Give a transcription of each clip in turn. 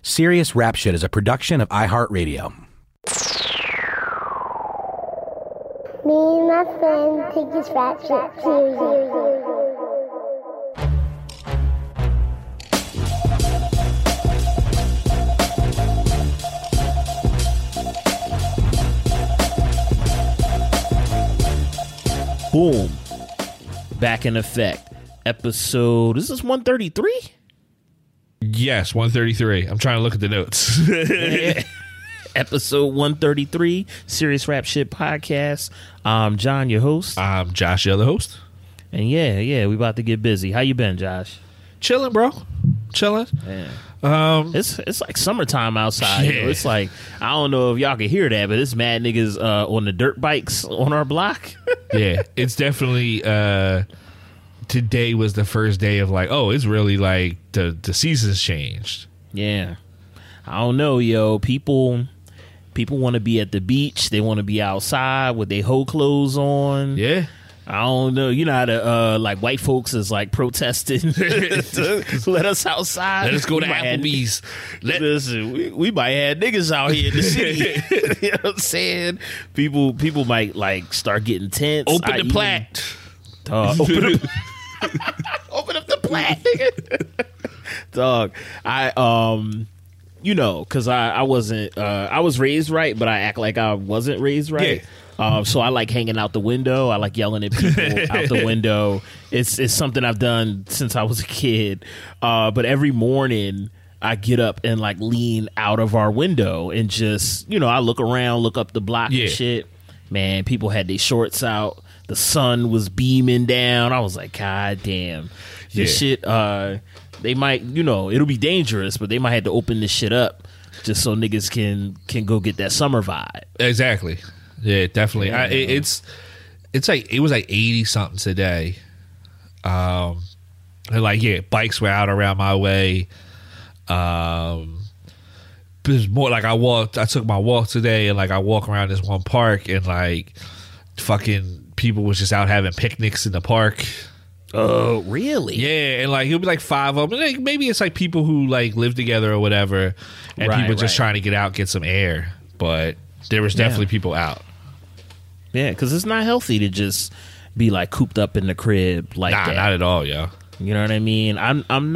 Serious Rap Shit is a production of iHeartRadio. Me and my friend take this rap shit seriously. Boom. Back in effect. Episode, this is 133? Yes, 133. I'm trying to look at the notes. Episode 133, Serious Rap Shit Podcast. I'm John, your host. I'm Josh, the other host. And yeah, we about to get busy. How you been, Josh? Chilling, bro. Chilling. Man. It's like summertime outside. Yeah. You know? It's like, I don't know if y'all can hear that, but it's mad niggas on the dirt bikes on our block. Yeah, it's definitely today was the first day of like, oh, it's really like the season's changed. Yeah. I don't know, yo. People want to be at the beach. They want to be outside with their hoe clothes on. Yeah. I don't know. You know how to, like, white folks is, like, protesting to let us outside. Let us go to We might have- Applebee's. Listen, we might have niggas out here in the city. You know what I'm saying? People might, like, start getting tense. Open the plat. Open up the plat, nigga. Dog, you know, because I wasn't, I was raised right, but I act like I wasn't raised right. Yeah. So I like hanging out the window. I like yelling at people out the window. It's something I've done since I was a kid. But every morning I get up and like lean out of our window and just, you know, I look around, look up the block Yeah. and shit. Man, people had their shorts out. The sun was beaming down. I was like, God damn. This shit, they might, you know, it'll be dangerous, but they might have to open this shit up just so niggas can go get that summer vibe. Exactly. Yeah, definitely. Yeah. It's like it was like 80 something today. And like bikes were out around my way. It was more like I took my walk today, and like I walk around this one park, and like fucking people was just out having picnics in the park. Oh, really? Yeah, and like it'll be like 5 of them. And like, maybe it's like people who like live together or whatever, and Right, people just right. trying to get out, get some air. But there was definitely people out. Yeah, because it's not healthy to just be like cooped up in the crib like Nah, that. not at all, yo. You know what I mean? I'm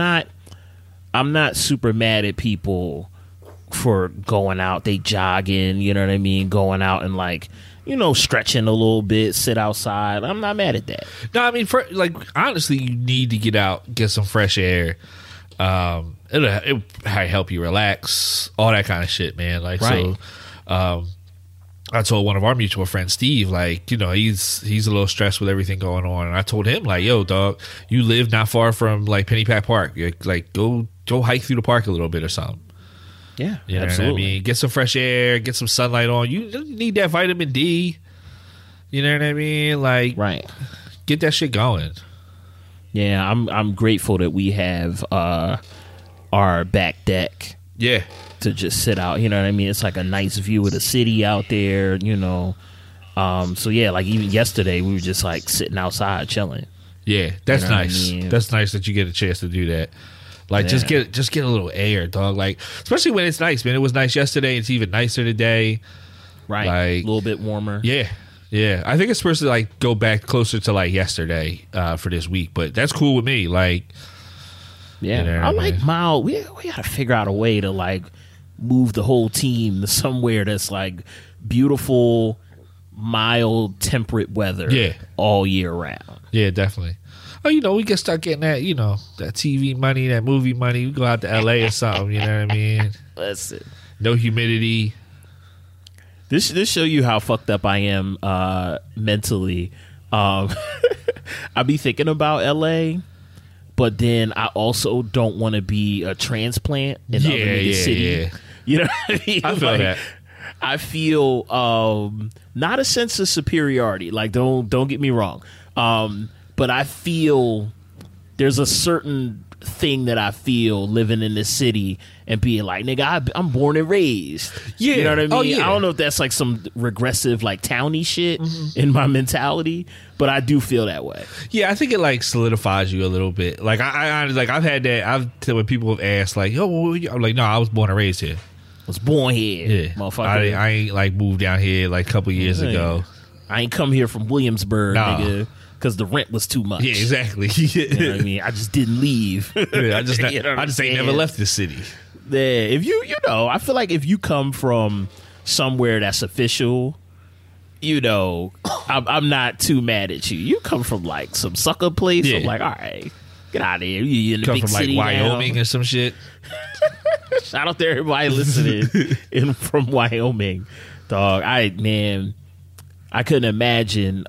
not super mad at people for going out, they jogging, you know what I mean, going out and like, you know, stretching a little bit, sit outside. I'm not mad at that. No, I mean, for like honestly, you need to get out, get some fresh air. It'll help you relax, all that kind of shit, man. Like, Right. so, I told one of our mutual friends, Steve, like, you know, he's a little stressed with everything going on, and I told him, like, yo, dog, you live not far from like Pennypack Park, like go hike through the park a little bit or something. Yeah, You know absolutely. what I mean? Get some fresh air, get some sunlight on. You need that vitamin D. You know what I mean? Like, Right. get that shit going. Yeah, I'm grateful that we have our back deck Yeah. to just sit out. You know what I mean? It's like a nice view of the city out there, you know. So yeah, like even yesterday we were just like sitting outside chilling. Yeah, that's You know what I nice. mean? That's nice that you get a chance to do that. Like, just Yeah. get a little air, dog. Like, especially when it's nice, man. It was nice yesterday. It's even nicer today. Right. Like- a little bit warmer. Yeah, yeah. I think it's supposed to like go back closer to like yesterday for this week, but that's cool with me. Like, Yeah. You know I what I like mean? mild. We gotta figure out a way to like move the whole team to somewhere that's like beautiful, mild, temperate weather Yeah. all year round. yeah, definitely. Oh, you know, we can start getting that, you know, that TV money, that movie money. We go out to LA or something. You know what I mean? Listen. No humidity. This show you how fucked up I am mentally. I be thinking about LA, but then I also don't want to be a transplant in other niggas' city. Yeah. You know what I mean? I feel that. I feel not a sense of superiority. Like don't get me wrong, but I feel there's a certain thing that I feel living in this city and being like, nigga, I'm born and raised. Yeah. You know what I mean? Oh, yeah. I don't know if that's like some regressive, like towny shit in my mentality, but I do feel that way. Yeah, I think it like solidifies you a little bit. Like I like I've had that. When people have asked like, "Oh," I'm like, "No, I was born and raised here. Was born here, Yeah, motherfucker. I ain't like moved down here like a couple years ago. I ain't come here from Williamsburg, Nah. nigga, because the rent was too much. Yeah, exactly. You know what I mean? I just didn't leave. Yeah, I just You know what I'm ain't saying? never left the city. Yeah, if you know, I feel like if you come from somewhere that's official, you know, I'm not too mad at you. You come from like some sucker place. Yeah. I'm like, all right, get out of here. You in the Come big from like city Wyoming now. or some shit. Shout out to everybody listening from Wyoming, dog. I couldn't imagine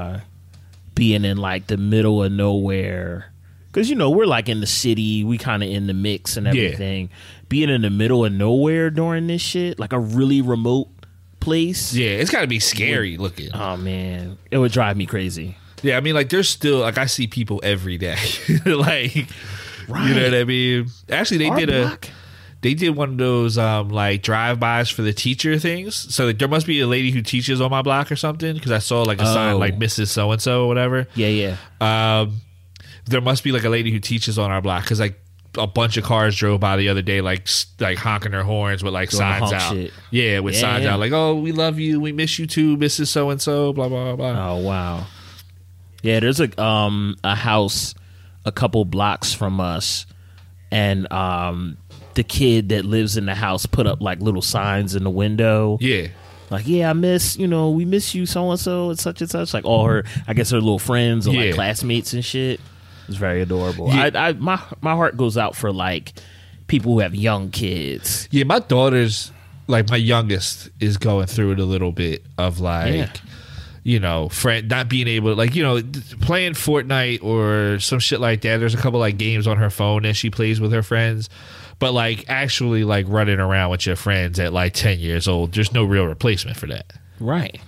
being in like the middle of nowhere. Because, you know, we're like in the city. We kind of in the mix and everything. Being in the middle of nowhere during this shit, like a really remote place. Yeah, it's got to be scary looking. Oh, man. It would drive me crazy. Yeah, I mean, like there's still like I see people every day. Like, you know what I mean? Actually, they did one of those like drive-bys for the teacher things. So like, there must be a lady who teaches on my block or something because I saw like a sign like Mrs. So-and-so or whatever. Yeah, yeah. There must be like a lady who teaches on our block because like a bunch of cars drove by the other day like honking their horns with like Doing signs honk out. shit. Yeah, with signs out like, oh, we love you, we miss you too, Mrs. So-and-so, blah, blah, blah. Oh, wow. Yeah, there's a house a couple blocks from us, and the kid that lives in the house put up like little signs in the window. Yeah. Like, yeah, we miss you so and so and such. Like all her, I guess her little friends or like classmates and shit. It's very adorable. Yeah. My heart goes out for like people who have young kids. Yeah, my daughter's like my youngest is going through it a little bit of like, you know, friend not being able to like, you know, playing Fortnite or some shit like that. There's a couple like games on her phone that she plays with her friends. But like actually like running around with your friends at like 10 years old, there's no real replacement for that. Right.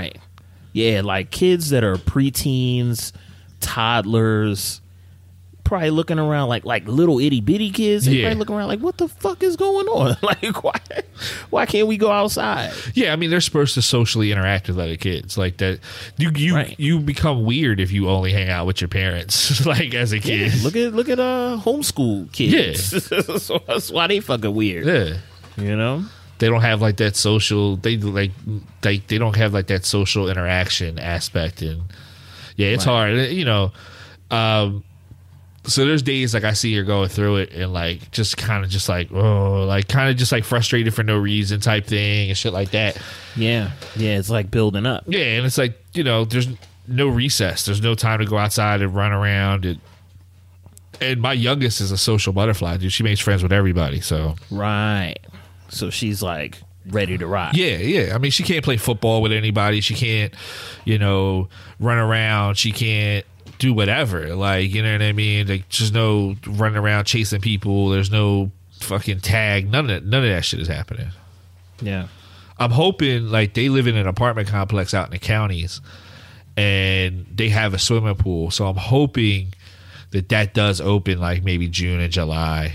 Yeah, like kids that are preteens, toddlers, probably looking around like little itty bitty kids. They probably looking around like, what the fuck is going on? Like, why can't we go outside? Yeah, I mean they're supposed to socially interact with other kids like that. You become weird if you only hang out with your parents like as a kid. Yeah, look at homeschool kids. Yeah, so that's why they fucking weird. Yeah, you know. They don't have like that social. They don't have like that social interaction aspect, and yeah, it's hard. You know, so there's days like I see her going through it and like just kind of just like frustrated for no reason type thing and shit like that. Yeah, it's like building up. Yeah, and it's like, you know, there's no recess. There's no time to go outside and run around. And my youngest is a social butterfly, dude. She makes friends with everybody. So right. So she's like ready to rock. Yeah. I mean, she can't play football with anybody. She can't, you know, run around. She can't do whatever. Like, you know what I mean? Like, there's no running around chasing people. There's no fucking tag. None of that shit is happening. Yeah. I'm hoping, like, they live in an apartment complex out in the counties and they have a swimming pool. So I'm hoping that does open like maybe June and July.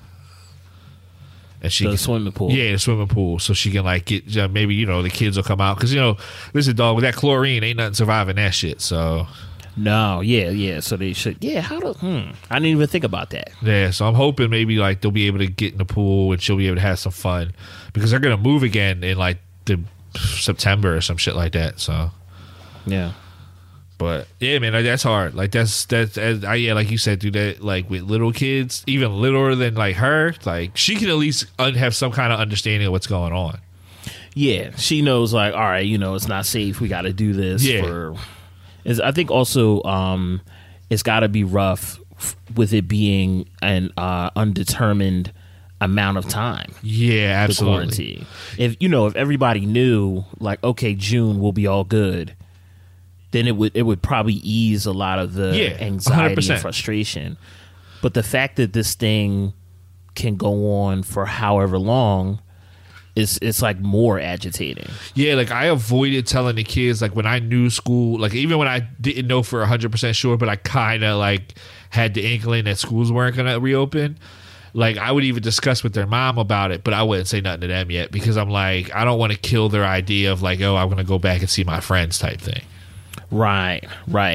And she the swimming pool. Yeah, the swimming pool. So she can like get, maybe, you know, the kids will come out. Because, you know, listen, dog, with that chlorine, ain't nothing surviving that shit. So. No, yeah. So they should, I didn't even think about that. Yeah, so I'm hoping maybe like they'll be able to get in the pool and she'll be able to have some fun. Because they're going to move again in like the September or some shit like that. So. Yeah. But yeah, man, that's hard. Like that's like you said, dude. That like with little kids, even littler than like her, like she can at least have some kind of understanding of what's going on. Yeah, she knows. Like, all right, you know, it's not safe. We got to do this. Yeah. I think also, it's got to be rough with it being an undetermined amount of time. Yeah, absolutely. The quarantine. If everybody knew, like, okay, June will be all good, then it would probably ease a lot of the anxiety 100%. and frustration. But the fact that this thing can go on for however long, it's like more agitating. Yeah, like I avoided telling the kids, like when I knew school, like even when I didn't know for 100% sure, but I kind of like had the inkling that schools weren't going to reopen. Like I would even discuss with their mom about it, but I wouldn't say nothing to them yet because I'm like, I don't want to kill their idea of like, oh, I'm going to go back and see my friends type thing. Right.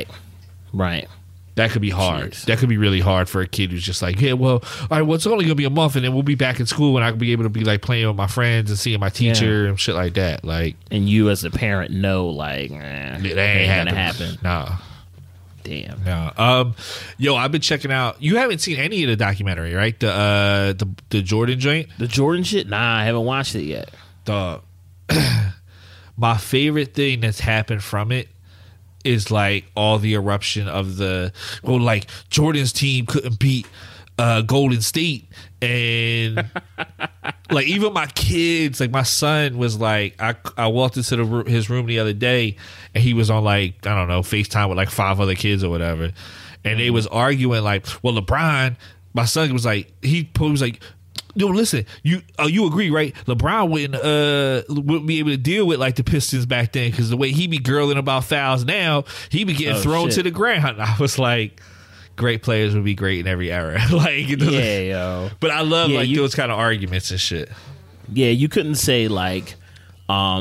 That could be hard. Jeez. That could be really hard for a kid who's just like, yeah, well, all right, well, it's only going to be a month and then we'll be back in school and I can be able to be like playing with my friends and seeing my teacher and shit like that. Like, and you as a parent know, like, that ain't gonna happen. Nah. Damn. No. Yo, I've been checking out. You haven't seen any of the documentary, right? The Jordan joint? The Jordan shit? Nah, I haven't watched it yet. Dog. My favorite thing that's happened from it is like all the eruption of like Jordan's team couldn't beat Golden State, and like even my kids, like my son was like, I walked into his room the other day and he was on like, I don't know, FaceTime with like 5 other kids or whatever, and they was arguing like, well, LeBron, my son was like, he was like, yo, listen, you agree, right? LeBron wouldn't be able to deal with like the Pistons back then because the way he be girling about fouls now, he be getting thrown to the ground. I was like, great players would be great in every era. Like, yeah, yo. But I love like those kind of arguments and shit. Yeah, you couldn't say like, I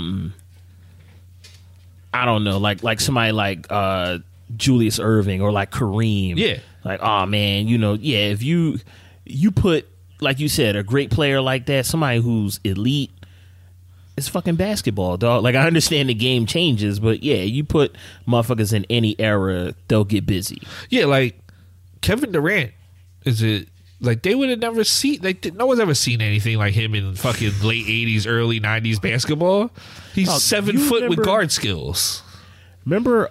don't know, like somebody like Julius Erving or like Kareem. Yeah, like, oh man, if you put, like you said, a great player like that, somebody who's elite, it's fucking basketball, dog. Like, I understand the game changes, but yeah, you put motherfuckers in any era, they'll get busy. Yeah, like Kevin Durant, is it like they would have never seen, like no one's ever seen anything like him in fucking late 80s, early 90s basketball. He's 7 foot with guard skills. Remember,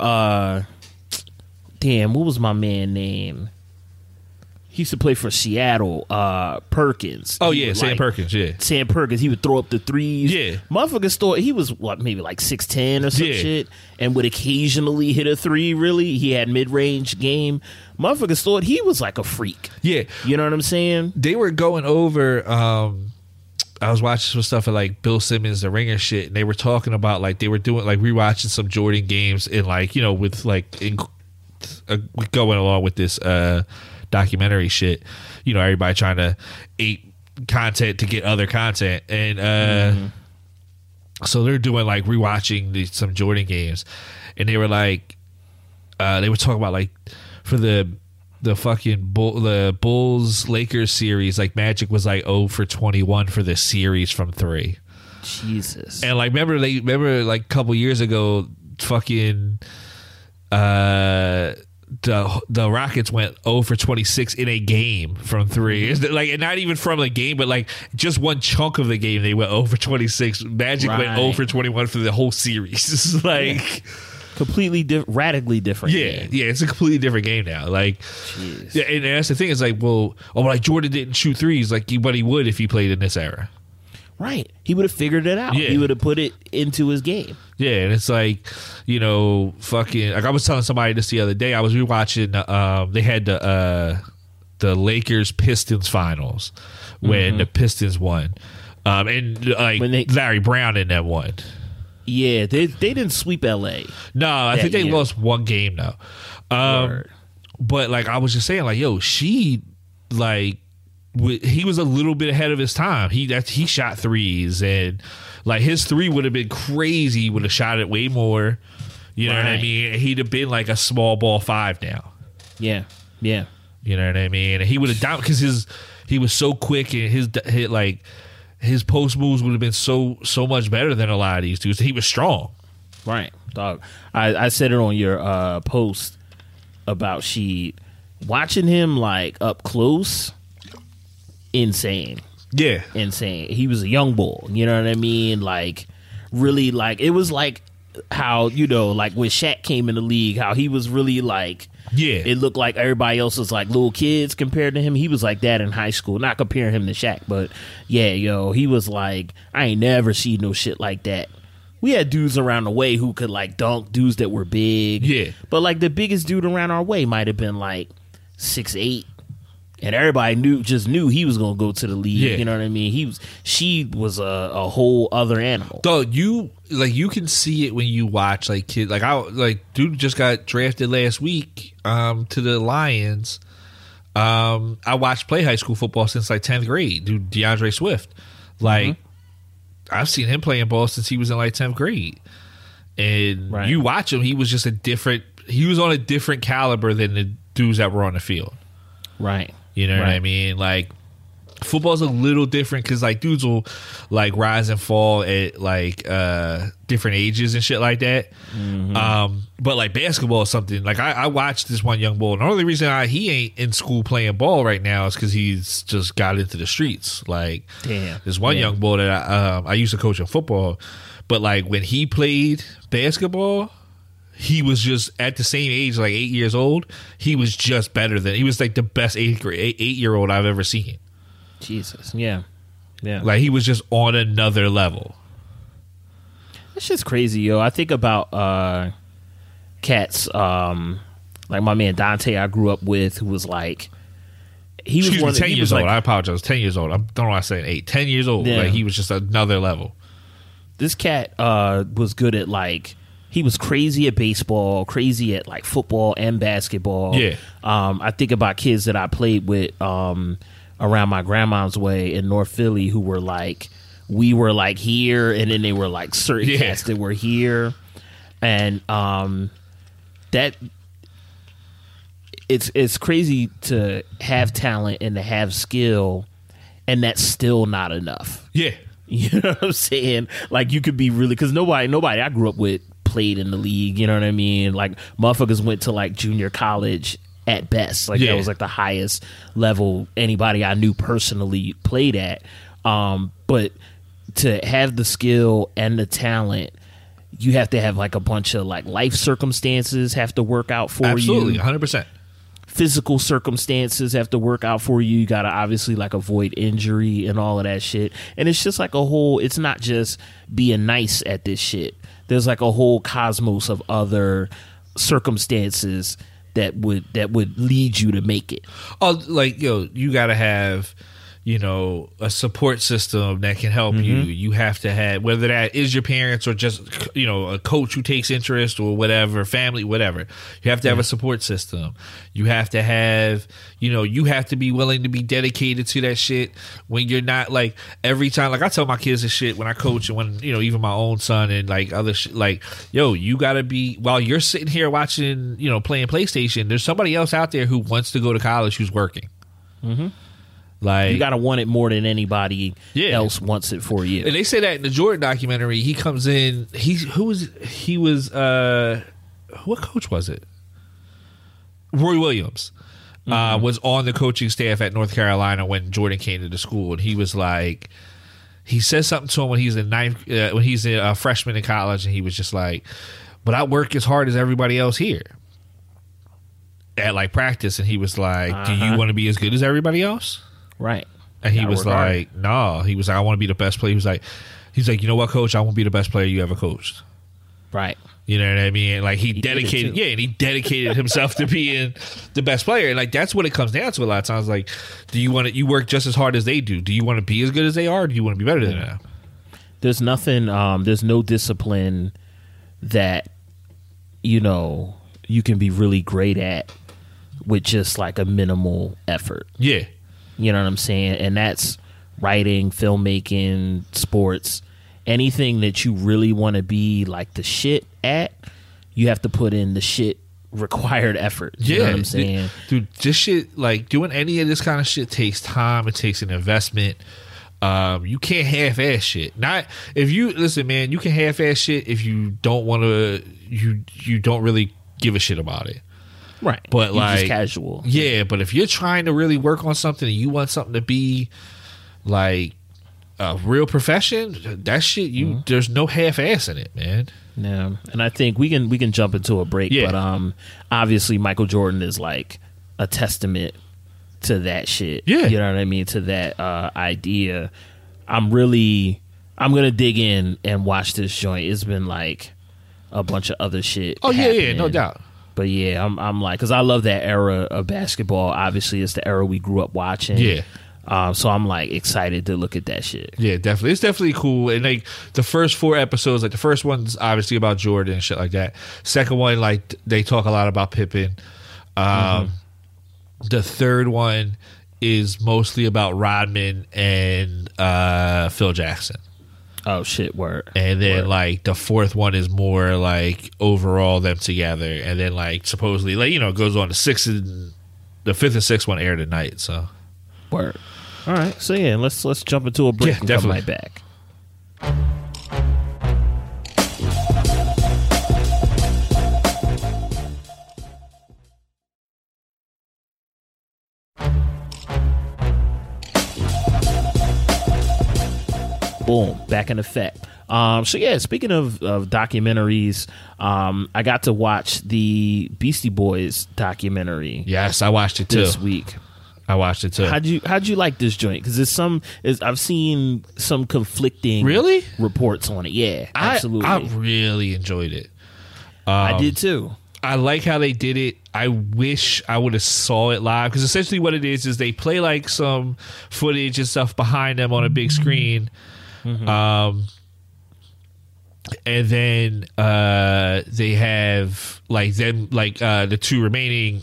damn, what was my man name? He used to play for Seattle, Perkins. Oh, yeah, Sam Perkins, yeah. Sam Perkins, he would throw up the threes. Yeah. Motherfuckers thought he was, maybe like 6'10" or some shit, and would occasionally hit a three, really. He had mid-range game. Motherfuckers thought he was like a freak. Yeah. You know what I'm saying? They were going over, I was watching some stuff of like Bill Simmons, the Ringer shit, and they were talking about like, they were doing like rewatching some Jordan games and like, with like, going along with this, documentary shit, everybody trying to ape content to get other content, and so they're doing like rewatching some Jordan games, and they were like, they were talking about like for the fucking the Bulls Lakers series, like Magic was like 0 for 21 for the series from 3. Jesus. And like remember like a couple years ago, fucking the Rockets went 0 for 26 in a game from 3. Like, and not even from the game, but like just one chunk of the game they went 0 for 26. Magic went 0 for 21 for the whole series. It's like completely radically different game. Yeah, it's a completely different game now. Like, yeah, and that's the thing. It's like, well, like Jordan didn't shoot threes, like, but he would if he played in this era. Right. He would have figured it out. Yeah. He would have put it into his game. Yeah, and it's like, fucking, like I was telling somebody this the other day. I was rewatching, they had the Lakers Pistons finals when the Pistons won. And like Larry Brown in that one. Yeah, they didn't sweep LA. No, I think they lost one game though. But like I was just saying, like, yo, she like, he was a little bit ahead of his time. He shot threes, and like his 3 would have been crazy. He would have shot it way more. You know what I mean? He'd have been like a small ball 5 now. Yeah. You know what I mean? And he would have down because he was so quick, and his post moves would have been so much better than a lot of these dudes. He was strong. Right, dog. I said it on your post about Sheed. Watching him like up close. Insane. Yeah. Insane. He was a young bull. You know what I mean? Like, really, like, it was like how, like when Shaq came in the league, how he was really like, it looked like everybody else was like little kids compared to him. He was like that in high school. Not comparing him to Shaq, but yeah, he was like, I ain't never seen no shit like that. We had dudes around the way who could like dunk, dudes that were big. Yeah. But like the biggest dude around our way might have been like 6'8". And everybody knew he was gonna go to the league. Yeah. You know what I mean? She was a whole other animal. Though you can see it when you watch like kids. Dude just got drafted last week to the Lions. I watched play high school football since like 10th grade. Dude, DeAndre Swift, I've seen him playing ball since he was in like 10th grade. And you watch him, he was just he was on a different caliber than the dudes that were on the field. Right. You know what I mean? Like, football's a little different because like dudes will like rise and fall at like different ages and shit like that. But like basketball is something like I watched this one young bull, and the only reason he ain't in school playing ball right now is because he's just got into the streets. Like, damn, this one young bull that I used to coach in football, but like when he played basketball, he was just at the same age, like 8 years old. He was just better he was like the best 8-year-old I've ever seen. Jesus, yeah. Like, he was just on another level. It's just crazy, yo. I think about cats, like my man Dante I grew up with, who was like, he was 10 years old. I apologize. 10 years old. I don't know why I said 8. 10 years old. Yeah. Like, he was just another level. This cat was good at like, he was crazy at baseball, crazy at like football and basketball. Yeah. I think about kids that I played with around my grandma's way in North Philly who were like, we were like here, and then they were like certain cats that were here. And that it's crazy to have talent and to have skill, and that's still not enough. Yeah. You know what I'm saying? Like, you could be really, because nobody I grew up with played in the league. You know what I mean? Like, motherfuckers went to like junior college at best. Like, that was like the highest level anybody I knew personally played at. But to have the skill and the talent, you have to have like a bunch of like life circumstances have to work out for you. Absolutely, 100%. Physical circumstances have to work out for you. You got to obviously like avoid injury and all of that shit. And it's just like a whole, it's not just being nice at this shit. There's like a whole cosmos of other circumstances that would lead you to make it. Oh, like, you got to have, a support system that can help you. You have to have, whether that is your parents or just, a coach who takes interest or whatever, family, whatever. You have to have a support system. You have to have, you have to be willing to be dedicated to that shit when you're not like every time. Like, I tell my kids this shit when I coach and when, even my own son and like other shit, like, you got to be, while you're sitting here watching, playing PlayStation, there's somebody else out there who wants to go to college who's working. Like, you gotta want it more than anybody else wants it for you. And they say that in the Jordan documentary. He comes in. What coach was it? Roy Williams was on the coaching staff at North Carolina when Jordan came to the school, and he was like, he said something to him when he's a freshman in college, and he was just like, "But I work as hard as everybody else here at like practice," and he was like, "Do you want to be as good as everybody else?" Right. And he was like, "No." He was like, "I want to be the best player." He was like, "You know what, coach? I won't be the best player you ever coached." Right. You know what I mean? Like, he dedicated, and he dedicated himself to being the best player. And like, that's what it comes down to a lot of times. Like, do you want to, you work just as hard as they do? Do you want to be as good as they are? Or do you want to be better than them? There's nothing, there's no discipline that, you can be really great at with just like a minimal effort. Yeah. You know what I'm saying? And that's writing, filmmaking, sports, anything that you really want to be like the shit at, you have to put in the shit required effort. You know what I'm saying? Dude, this shit, like, doing any of this kind of shit takes time. It takes an investment. You can't half-ass shit. Not if you listen, man. You can half-ass shit if you don't want to. You don't really give a shit about it. Right. But you're like, just casual. Yeah, but if you're trying to really work on something and you want something to be like a real profession, that shit, there's no half-ass in it, man. Yeah. And I think we can jump into a break, but obviously Michael Jordan is like a testament to that shit. Yeah. You know what I mean? To that idea. I'm gonna dig in and watch this joint. It's been like a bunch of other shit. Oh, yeah, happening. no doubt. But yeah, I'm like, because I love that era of basketball. Obviously, it's the era we grew up watching. Yeah. So I'm like excited to look at that shit. Yeah, definitely. It's definitely cool. And like the first 4 episodes, like the first one's obviously about Jordan and shit like that. Second one, like they talk a lot about Pippen. The third one is mostly about Rodman and Phil Jackson. Oh shit, word. And then like the fourth one is more like overall them together. And then like supposedly like, it goes on the fifth and sixth one air tonight. So word. All right, so yeah, let's jump into a break and definitely. come right back. Boom, back in effect. So yeah, speaking of documentaries, I got to watch the Beastie Boys documentary. yes, I watched it too. This week. I watched it too. How'd you like this joint? Because I've seen some conflicting reports on it. Yeah, absolutely. I really enjoyed it. I did too. I like how they did it. I wish I would have saw it live because essentially what it is they play like some footage and stuff behind them on a big screen, and then they have like them like the two remaining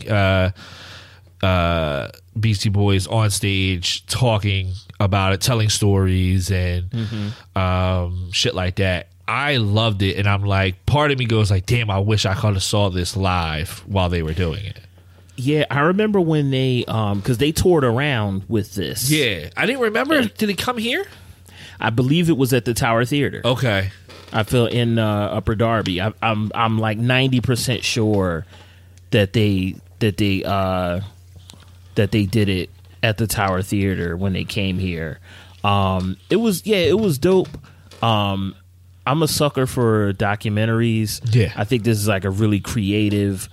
Beastie Boys on stage talking about it, telling stories and shit like that. I loved it, and I'm like, part of me goes like, damn, I wish I could have saw this live while they were doing it. Yeah, I remember when they because they toured around with this. Yeah, I didn't remember. Did it come here? I believe it was at the Tower Theater. Okay, I feel in Upper Darby. I'm like 90% sure that they did it at the Tower Theater when they came here. It was dope. I'm a sucker for documentaries. Yeah. I think this is like a really creative,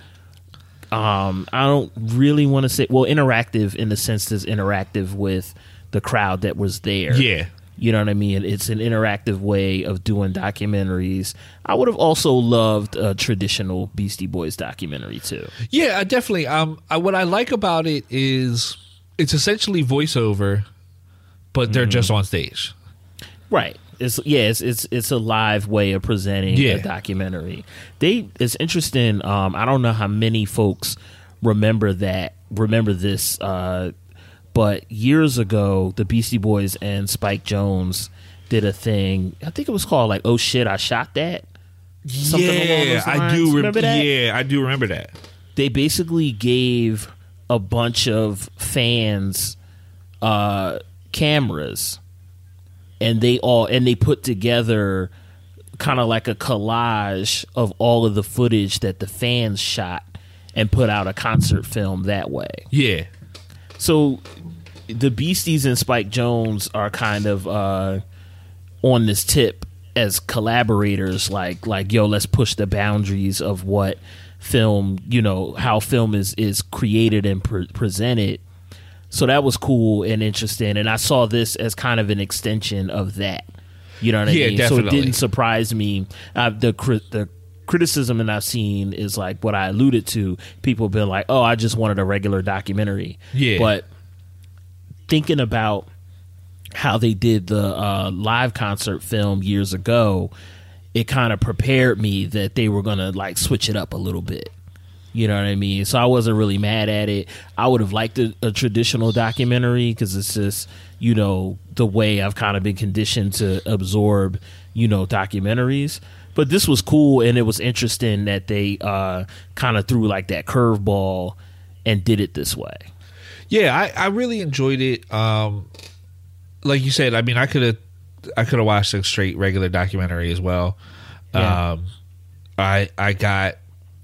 I don't really want to say, well, interactive in the sense that's interactive with the crowd that was there. Yeah. You know what I mean? It's an interactive way of doing documentaries. I would have also loved a traditional Beastie Boys documentary too. Yeah, I definitely. What I like about it is it's essentially voiceover, but they're just on stage. Right. It's a live way of presenting a documentary. It's interesting. I don't know how many folks remember this, but years ago, the Beastie Boys and Spike Jonze did a thing. I think it was called like "Oh Shit, I Shot That." Something along those I lines. do remember that. Yeah, I do remember that. They basically gave a bunch of fans cameras. And they put together kind of like a collage of all of the footage that the fans shot and put out a concert film that way. Yeah. So the Beasties and Spike Jonze are kind of on this tip as collaborators, like yo, let's push the boundaries of what film, how film is created and presented. So that was cool and interesting, and I saw this as kind of an extension of that. You know what I mean? Definitely. So it didn't surprise me. The criticism that I've seen is like what I alluded to. People have been like, "Oh, I just wanted a regular documentary." Yeah. But thinking about how they did the live concert film years ago, it kind of prepared me that they were gonna like switch it up a little bit. You know what I mean? So I wasn't really mad at it. I would have liked a traditional documentary because it's just, the way I've kind of been conditioned to absorb, documentaries. But this was cool, and it was interesting that they kind of threw like that curveball and did it this way. Yeah, I really enjoyed it. Like you said, I mean, I could have watched a straight regular documentary as well. Yeah. I got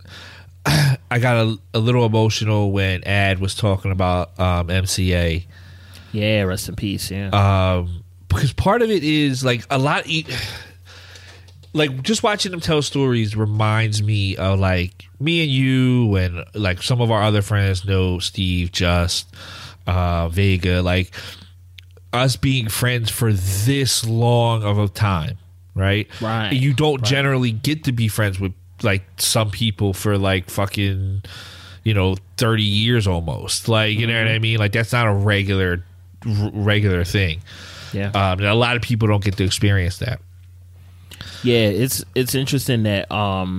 a little emotional when Ad was talking about MCA. Yeah, rest in peace. Yeah. Because part of it is like a lot. Like just watching them tell stories reminds me of like me and you and like some of our other friends know Steve, Just, Vega, like us being friends for this long of a time, right? Right. You don't generally get to be friends with like some people for like fucking, 30 years almost. Like, you know what I mean? Like, that's not a regular thing. Yeah. A lot of people don't get to experience that. Yeah, it's interesting that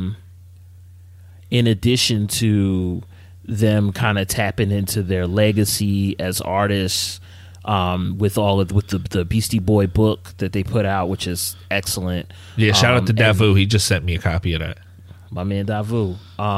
in addition to them kind of tapping into their legacy as artists, with the Beastie Boy book that they put out, which is excellent. Yeah, shout out to Davu. He just sent me a copy of that. My man Davu.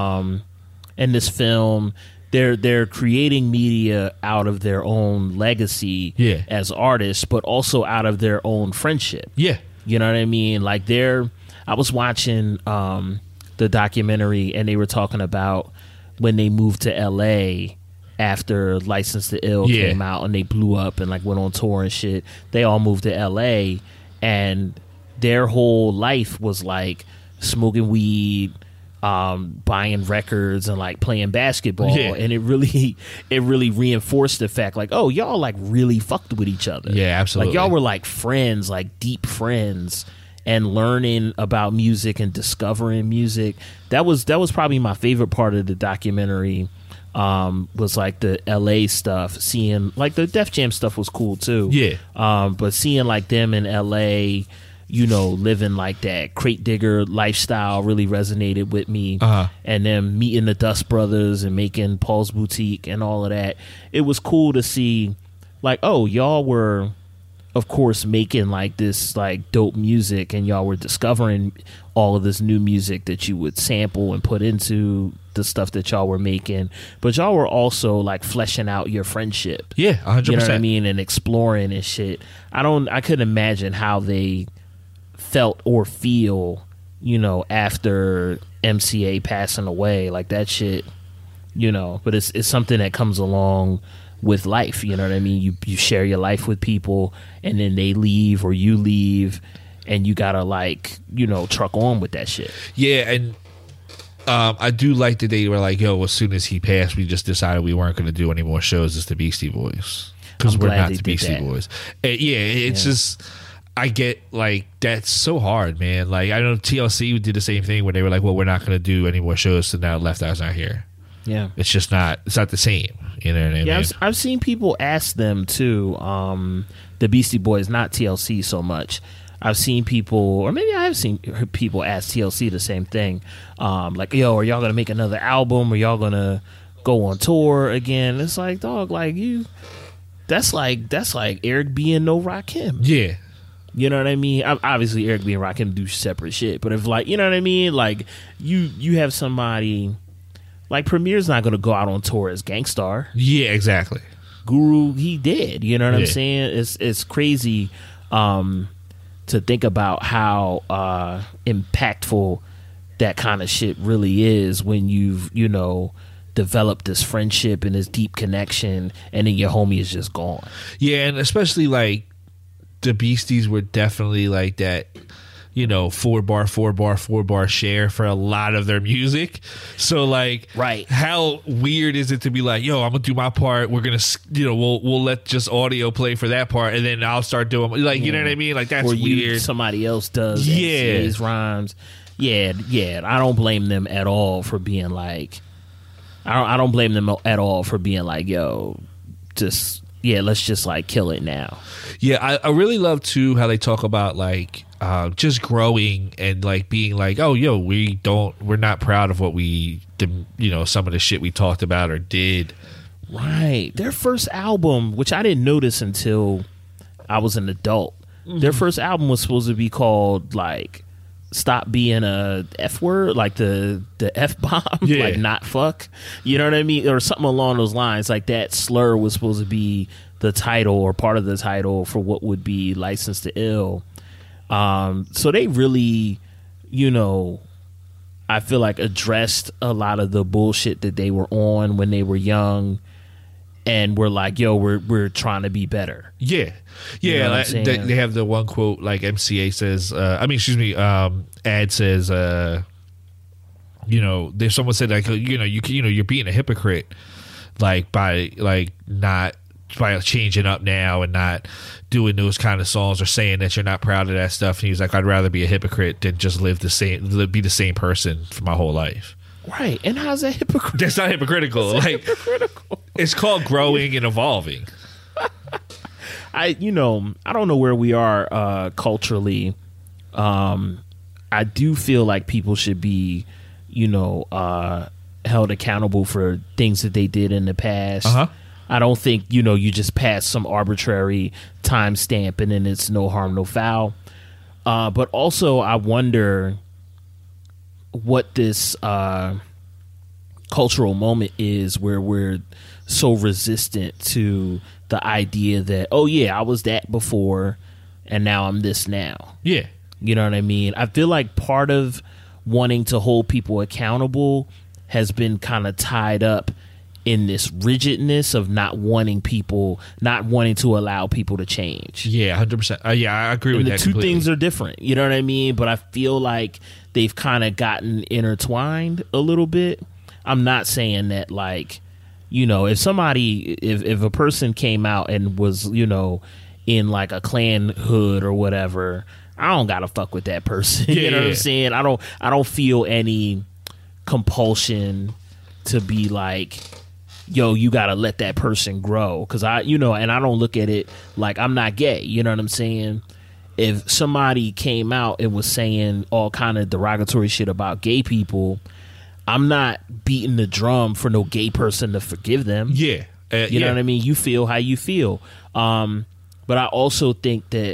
And this film, they're creating media out of their own legacy as artists, but also out of their own friendship. Yeah. You know what I mean? Like I was watching the documentary, and they were talking about when they moved to LA after License to Ill came out, and they blew up and like went on tour and shit. They all moved to LA, and their whole life was like smoking weed, buying records, and like playing basketball. And it really reinforced the fact like, oh, y'all like really fucked with each other. Yeah, absolutely. Like y'all were like friends, like deep friends, and learning about music and discovering music. That was probably my favorite part of the documentary. Was like the LA stuff, seeing like the Def Jam stuff was cool too. But seeing like them in LA, living like that crate digger lifestyle really resonated with me. And then meeting the Dust Brothers and making Paul's Boutique and all of that. It was cool to see like, oh, y'all were of course making like this like dope music, and y'all were discovering all of this new music that you would sample and put into the stuff that y'all were making, but y'all were also like fleshing out your friendship. 100%. You know what I mean? And exploring and shit. I couldn't imagine how they felt or feel, after MCA passing away, like that shit, but it's something that comes along with life. You know what I mean? You share your life with people, and then they leave or you leave, and you gotta like, truck on with that shit. Yeah. And I do like that they were like, yo, as soon as he passed, we just decided we weren't going to do any more shows as the Beastie Boys, because we're not the Beastie Boys. And it's just, I get like, that's so hard, man. Like, I know TLC did the same thing where they were like, well, we're not going to do any more shows, so now Left Eye's not here. Yeah. It's not the same. You know what I mean? Yeah, I've seen people ask them too, the Beastie Boys, not TLC so much. I've seen people, or maybe I have seen people ask TLC the same thing. Like, yo, are y'all going to make another album? Are y'all going to go on tour again? It's like, dog, like that's like Eric B and No Rakim. Yeah. You know what I mean? Obviously, Eric B and Rakim do separate shit. But if like, you know what I mean? Like you have somebody, like Premier's not going to go out on tour as Gangstar. Yeah, exactly. Guru, he did. You know what I'm saying? It's crazy to think about how impactful that kind of shit really is when you've developed this friendship and this deep connection, and then your homie is just gone. Yeah, and especially like the Beasties were definitely like that, 4-bar share for a lot of their music. So like, right, how weird is it to be like, yo, I'm gonna do my part, we're gonna we'll let just audio play for that part, and then I'll start doing like, you know what I mean? Like, that's weird. Somebody else does MCA's rhymes. Yeah, I don't blame them at all for being like, I don't blame them at all for being like, yo, just let's just like kill it now. Yeah, I really love too how they talk about like just growing and like being like, oh, yo, we're not proud of what we did, some of the shit we talked about or did. Right. Their first album, which I didn't notice until I was an adult, their first album was supposed to be called like Stop Being a F Word, like the F bomb, like not fuck. You know what I mean? Or something along those lines. Like that slur was supposed to be the title or part of the title for what would be License to Ill. So they really, I feel like addressed a lot of the bullshit that they were on when they were young, and we're like, yo, we're trying to be better. Yeah. You know like, they have the one quote like MCA says, Ad says, someone said like, you're being a hypocrite, like by like not by changing up now and not doing those kind of songs or saying that you're not proud of that stuff. And he was like, I'd rather be a hypocrite than just be the same person for my whole life. Right. And how's that hypocritical? That's not hypocritical. Hypocritical. It's called growing and evolving. I don't know where we are culturally. I do feel like people should be, held accountable for things that they did in the past. I don't think, you just pass some arbitrary timestamp and then it's no harm, no foul. But also I wonder what this cultural moment is where we're so resistant to the idea that, oh yeah, I was that before and now I'm this now. Yeah. You know what I mean? I feel like part of wanting to hold people accountable has been kind of tied up in this rigidness of not wanting to allow people to change. Yeah, 100%. Yeah, I agree with that. The two completely. things are different. You know what I mean? But I feel like they've kind of gotten intertwined a little bit. I'm not saying that, like, if a person came out and was, in like a Klan hood or whatever, I don't gotta fuck with that person. Yeah, you know what I'm saying? I don't feel any compulsion to be like, yo, you gotta let that person grow, because and I don't look at it like I'm not gay. You know what I'm saying? If somebody came out and was saying all kind of derogatory shit about gay people, I'm not beating the drum for no gay person to forgive them. Yeah, you know what I mean? You feel how you feel. But I also think that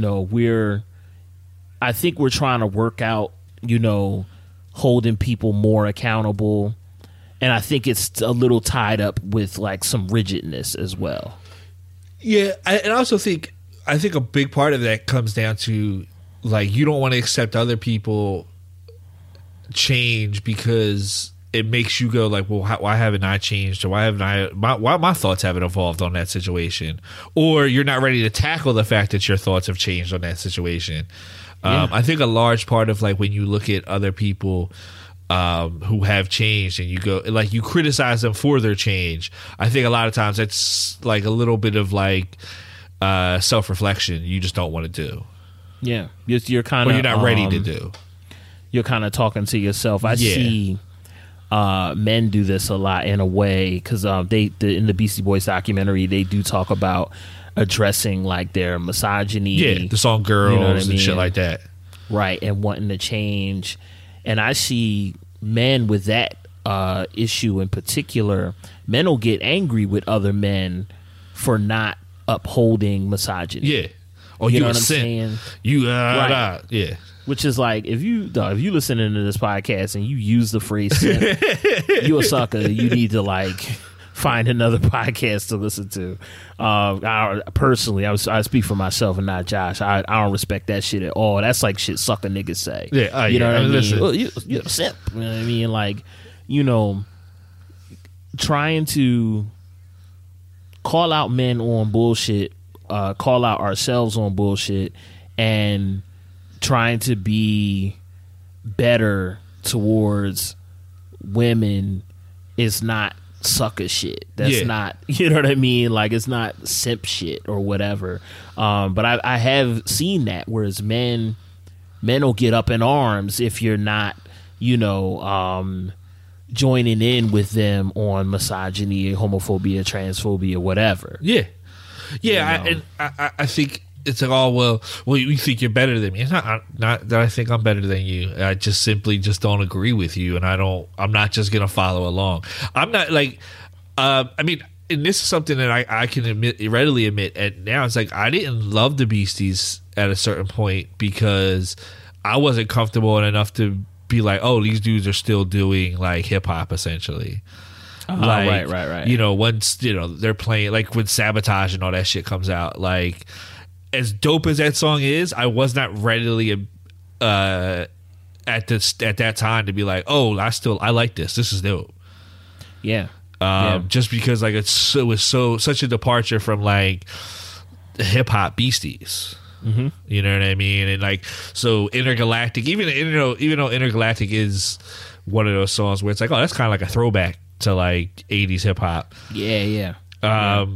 I think we're trying to work out, holding people more accountable. And I think it's a little tied up with like some rigidness as well. Yeah, and I also think a big part of that comes down to, like, you don't want to accept other people change because it makes you go like, well, why haven't I changed, or why my thoughts haven't evolved on that situation, or you're not ready to tackle the fact that your thoughts have changed on that situation. I think a large part of, like, when you look at other people who have changed and you go, like, you criticize them for their change, I think a lot of times it's like a little bit of like self-reflection you just don't want to do. Yeah, you're kind of, or you're not ready to do. You're kind of talking to yourself. I see men do this a lot in a way, because in the Beastie Boys documentary they do talk about addressing like their misogyny. Yeah, the song Girls and shit like that. Right, and wanting to change. And I see men with that issue in particular, men will get angry with other men for not upholding misogyny. Yeah. Or you know a what I'm simp. saying? Right. Yeah. Which is like, if you listening to this podcast and you use the phrase simp, you a sucker. You need to like find another podcast to listen to. Personally, I speak for myself and not Josh. I don't respect that shit at all. That's like shit sucker niggas say. Yeah, you know what I mean? Listen. Well, you're a simp. You know what I mean? Like, trying to call out men on bullshit, call out ourselves on bullshit, and trying to be better towards women is not sucker shit. That's not, you know what I mean? Like, it's not simp shit or whatever. But I have seen that, whereas men will get up in arms if you're not, joining in with them on misogyny, homophobia, transphobia, whatever. Yeah. I think it's like, oh, well, you think you're better than me. It's not that I think I'm better than you. I just simply just don't agree with you, and I'm not just gonna follow along. I'm not like, I mean, and this is something that I can readily admit. And now it's like, I didn't love the Beasties at a certain point because I wasn't comfortable enough to be like, oh, these dudes are still doing like hip hop essentially. Like, right. Once they're playing, like when Sabotage and all that shit comes out, like, as dope as that song is, I was not readily at that time to be like, oh, I like this. This is dope. Yeah. Just because like it was such a departure from like hip hop Beasties. Mm-hmm. You know what I mean? And like, so Intergalactic, even though Intergalactic is one of those songs where it's like, oh, that's kind of like a throwback to like 80s hip hop. Yeah.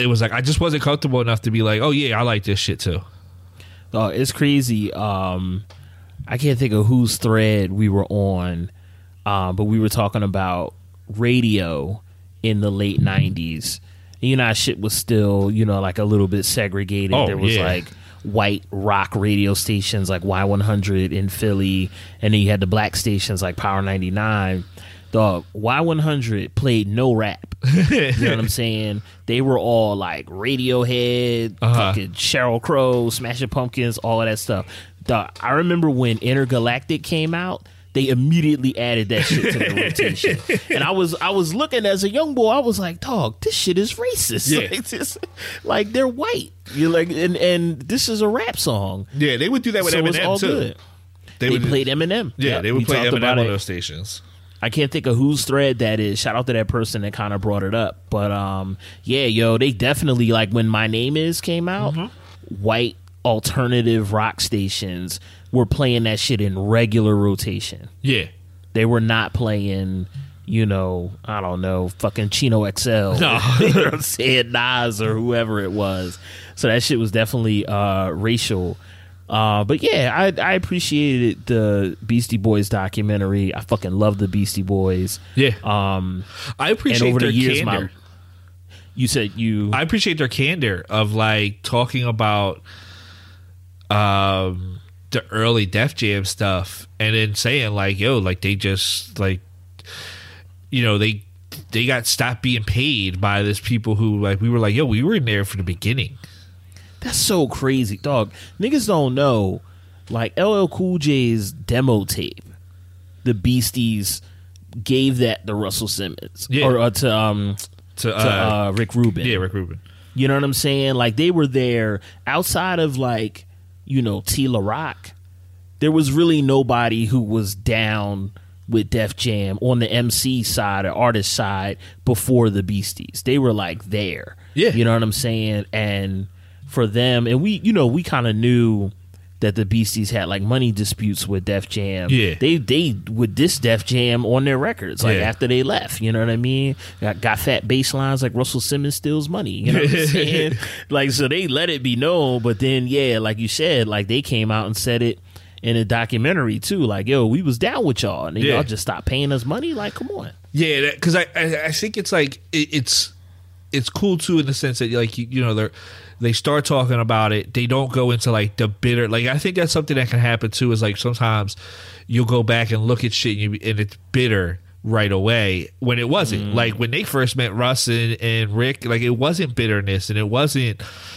it was like I just wasn't comfortable enough to be like, oh yeah, I like this shit too. Oh, it's crazy. I can't think of whose thread we were on, but we were talking about radio in the late 90s. You know, shit was still, you know, like a little bit segregated. Oh, there was yeah. like white rock radio stations like Y100 in Philly, and then you had the black stations like Power 99. Dog, Y100 played no rap. You know what I'm saying? They were all like Radiohead, fucking Sheryl Crow, Smashing Pumpkins, all of that stuff. Dog, I remember when Intergalactic came out, they immediately added that shit to their rotation. And I was looking as a young boy, I was like, dog, this shit is racist. Yeah. Like they're white. You're like, and this is a rap song. Yeah, they would do that with So it's Eminem all too. good. They played Eminem. Yeah, Yep, they we would play talked Eminem about on it. those stations. I can't think of whose thread that is. Shout out to that person that kind of brought it up. But yeah, yo, they definitely, like when My Name Is came out, white alternative rock stations were playing that shit in regular rotation. Yeah. They were not playing, you know, I don't know, fucking Chino XL. No. You know what I'm saying? Nas or whoever it was. So that shit was definitely racial. But yeah, I appreciated the Beastie Boys documentary. I fucking love the Beastie Boys. Yeah. I And appreciate over their the years, candor. you said you. I appreciate their candor of like talking about the early Def Jam stuff and then saying like, yo, like they just like, you know, they got stopped being paid by this people who like, we were like, yo, we were in there from the beginning. That's so crazy, dog. Niggas don't know, like LL Cool J's demo tape, the Beasties gave that to Russell Simmons or to Rick Rubin. Yeah, Rick Rubin. You know what I'm saying? Like they were there outside of like, you know, Tila Rock. There was really nobody who was down with Def Jam on the MC side or artist side before the Beasties. They were like there. Yeah. You know what I'm saying? And for them, and we, you know, we kind of knew that the Beasties had like money disputes with Def Jam. Yeah. They would diss Def Jam on their records, like Yeah. after they left. You know what I mean? Got fat bass lines like Russell Simmons steals money. You know what I'm saying? Like, so they let it be known, but then, yeah, like you said, like they came out and said it in a documentary too. Like, yo, we was down with y'all, and then Yeah. y'all just stopped paying us money. Like, come on. Yeah, because I think it's like it's cool too in the sense that like you know they start talking about it. They don't go into like the bitter. Like I think that's something that can happen too. Is like sometimes you'll go back and look at shit and it's bitter right away when it wasn't. Like when they first met Russ and Rick, like it wasn't bitterness and it wasn't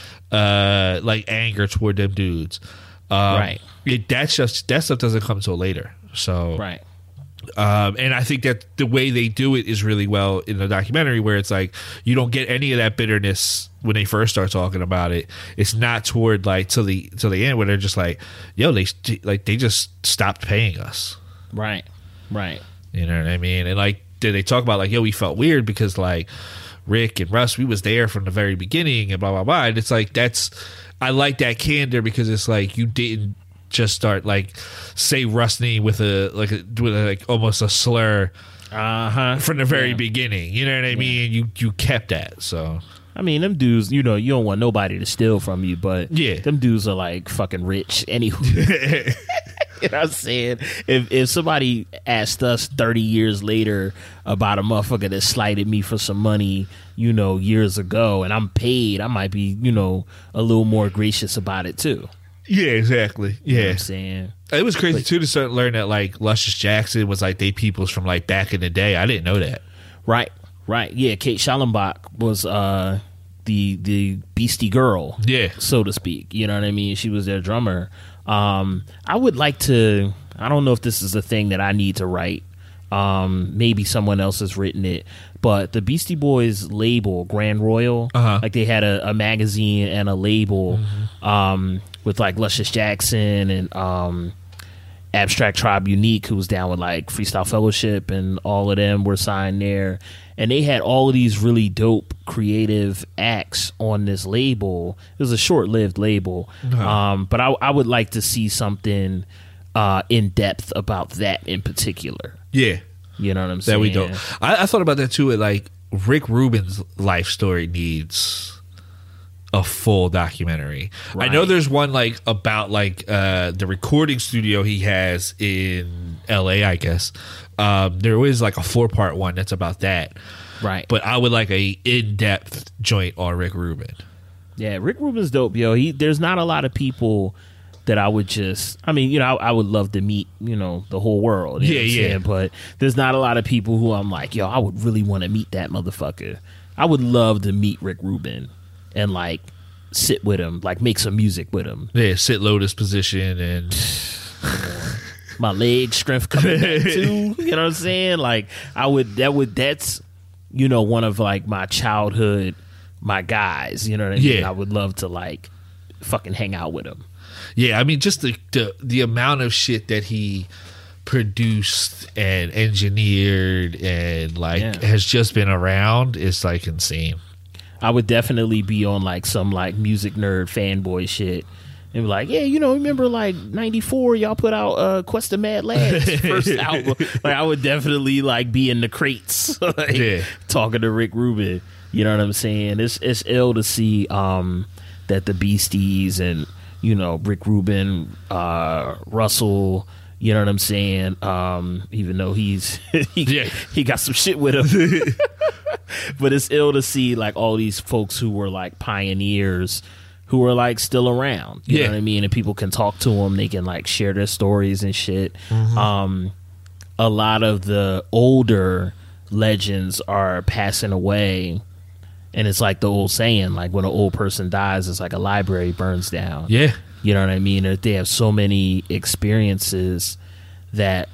like anger toward them dudes. Right. That stuff doesn't come till later. So Right. And I think that the way they do it is really well in the documentary, where it's like you don't get any of that bitterness when they first start talking about it. It's not toward like till the end where they're just like, yo, they just stopped paying us. Right. Right. You know what I mean? And like they talk about like, yo, we felt weird because like Rick and Russ, we was there from the very beginning and blah blah blah. And it's like I like that candor because it's like you didn't just start like say Russ name with almost a slur from the very beginning. You know what I mean? You kept that. So I mean, them dudes, you know, you don't want nobody to steal from you, but Yeah. them dudes are like fucking rich anyway. You know what I'm saying? If somebody asked us 30 years later about a motherfucker that slighted me for some money, you know, years ago, and I'm paid, I might be, you know, a little more gracious about it too. yeah, exactly. You know what Yeah. I'm saying? It was crazy too to start learn that like Luscious Jackson was like they peoples from like back in the day. I didn't know that. Right. Yeah, Kate Schallenbach was the Beastie Girl, Yeah. so to speak. You know what I mean? She was their drummer. I would like to. I don't know if this is a thing that I need to write. Maybe someone else has written it, but the Beastie Boys label, Grand Royal, like they had a magazine and a label with like Luscious Jackson and Abstract Tribe Unique, who was down with like Freestyle Fellowship, and all of them were signed there. And they had all of these really dope creative acts on this label. It was a short-lived label, but I would like to see something in depth about that in particular. Yeah. You know what I'm saying? That we don't. I thought about that too. Like Rick Rubin's life story needs a full documentary. Right. I know there's one like about like the recording studio he has in LA, I guess. There is like a 4-part one that's about that. Right. But I would like a in-depth joint on Rick Rubin. Yeah, Rick Rubin's dope, yo. There's not a lot of people that I would just, I mean, you know, I would love to meet, you know, the whole world. You know what I'm saying? But there's not a lot of people who I'm like, yo, I would really want to meet that motherfucker. I would love to meet Rick Rubin and like sit with him, like make some music with him. Yeah, sit lotus position and my leg strength coming back too. You know what I'm saying? Like that's, you know, one of like my childhood, my guys, you know what I mean? Yeah. I would love to like fucking hang out with him. yeah, I mean, just the amount of shit that he produced and engineered and like has just been around is like insane. I would definitely be on like some like music nerd fanboy shit and be like, yeah, you know, remember like 94 y'all put out Quest of Mad Lads first album. Like I would definitely like be in the crates like, talking to Rick Rubin. You know what I'm saying? It's ill to see that the Beasties and, you know, Rick Rubin, Russell, you know what I'm saying? Even though he got some shit with him. But it's ill to see like all these folks who were like pioneers who are like still around. You know what I mean? And people can talk to them. They can like share their stories and shit. A lot of the older legends are passing away. And it's like the old saying, like when an old person dies, it's like a library burns down. Yeah. You know what I mean? They have so many experiences that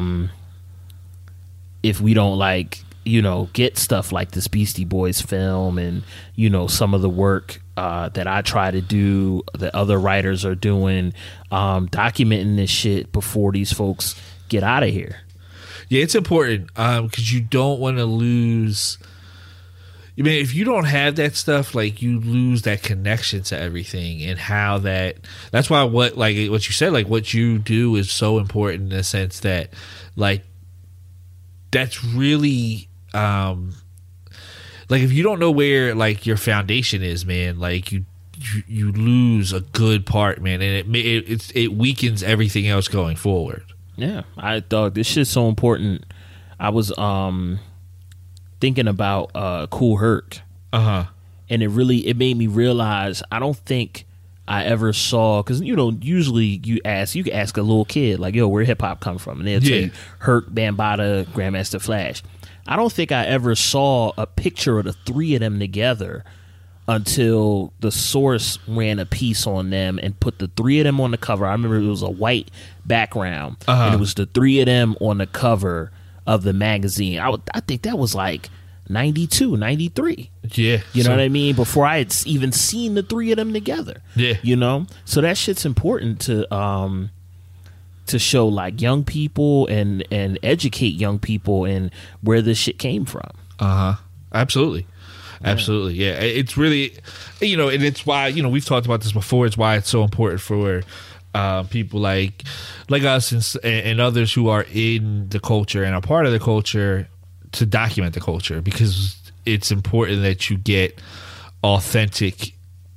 if we don't like, you know, get stuff like this Beastie Boys film and, you know, some of the work that I try to do, that other writers are doing, documenting this shit before these folks get out of here. Yeah, it's important because you don't want to lose. I mean, if you don't have that stuff, like you lose that connection to everything and how that's why what you said, like what you do is so important in the sense that like that's really like if you don't know where like your foundation is, man, like you lose a good part, man, and it weakens everything else going forward. Yeah, I thought this shit's so important. I was thinking about Kool Herc, and it made me realize I don't think I ever saw, because you know usually you can ask a little kid like, yo, where hip hop come from, and they'll tell you Herc, Bambaataa, Grandmaster Flash. I don't think I ever saw a picture of the three of them together until The Source ran a piece on them and put the three of them on the cover. I remember it was a white background, and it was the three of them on the cover of the magazine. I think that was like 92, 93. Yeah. You know what I mean? Before I had even seen the three of them together. Yeah. You know? So that shit's important to show like young people and educate young people in where this shit came from. Absolutely. Absolutely. Yeah. It's really, you know, and it's why, you know, we've talked about this before. It's why it's so important for people like us and others who are in the culture and are part of the culture to document the culture, because it's important that you get authentic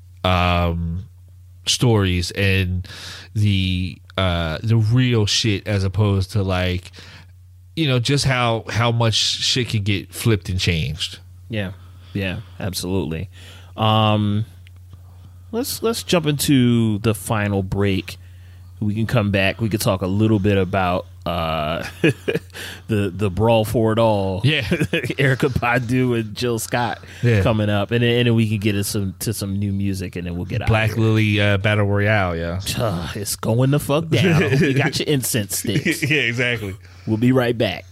stories and the real shit, as opposed to like, you know, just how much shit can get flipped and changed. Yeah. Yeah, absolutely. Let's jump into the final break. We can come back. We could talk a little bit about the brawl for it all. Yeah, Erykah Badu and Jill Scott coming up, and then we can get to some new music, and then we'll get out. Black Lily Battle Royale. Yeah, it's going the fuck down. You got your incense sticks. Yeah, exactly. We'll be right back.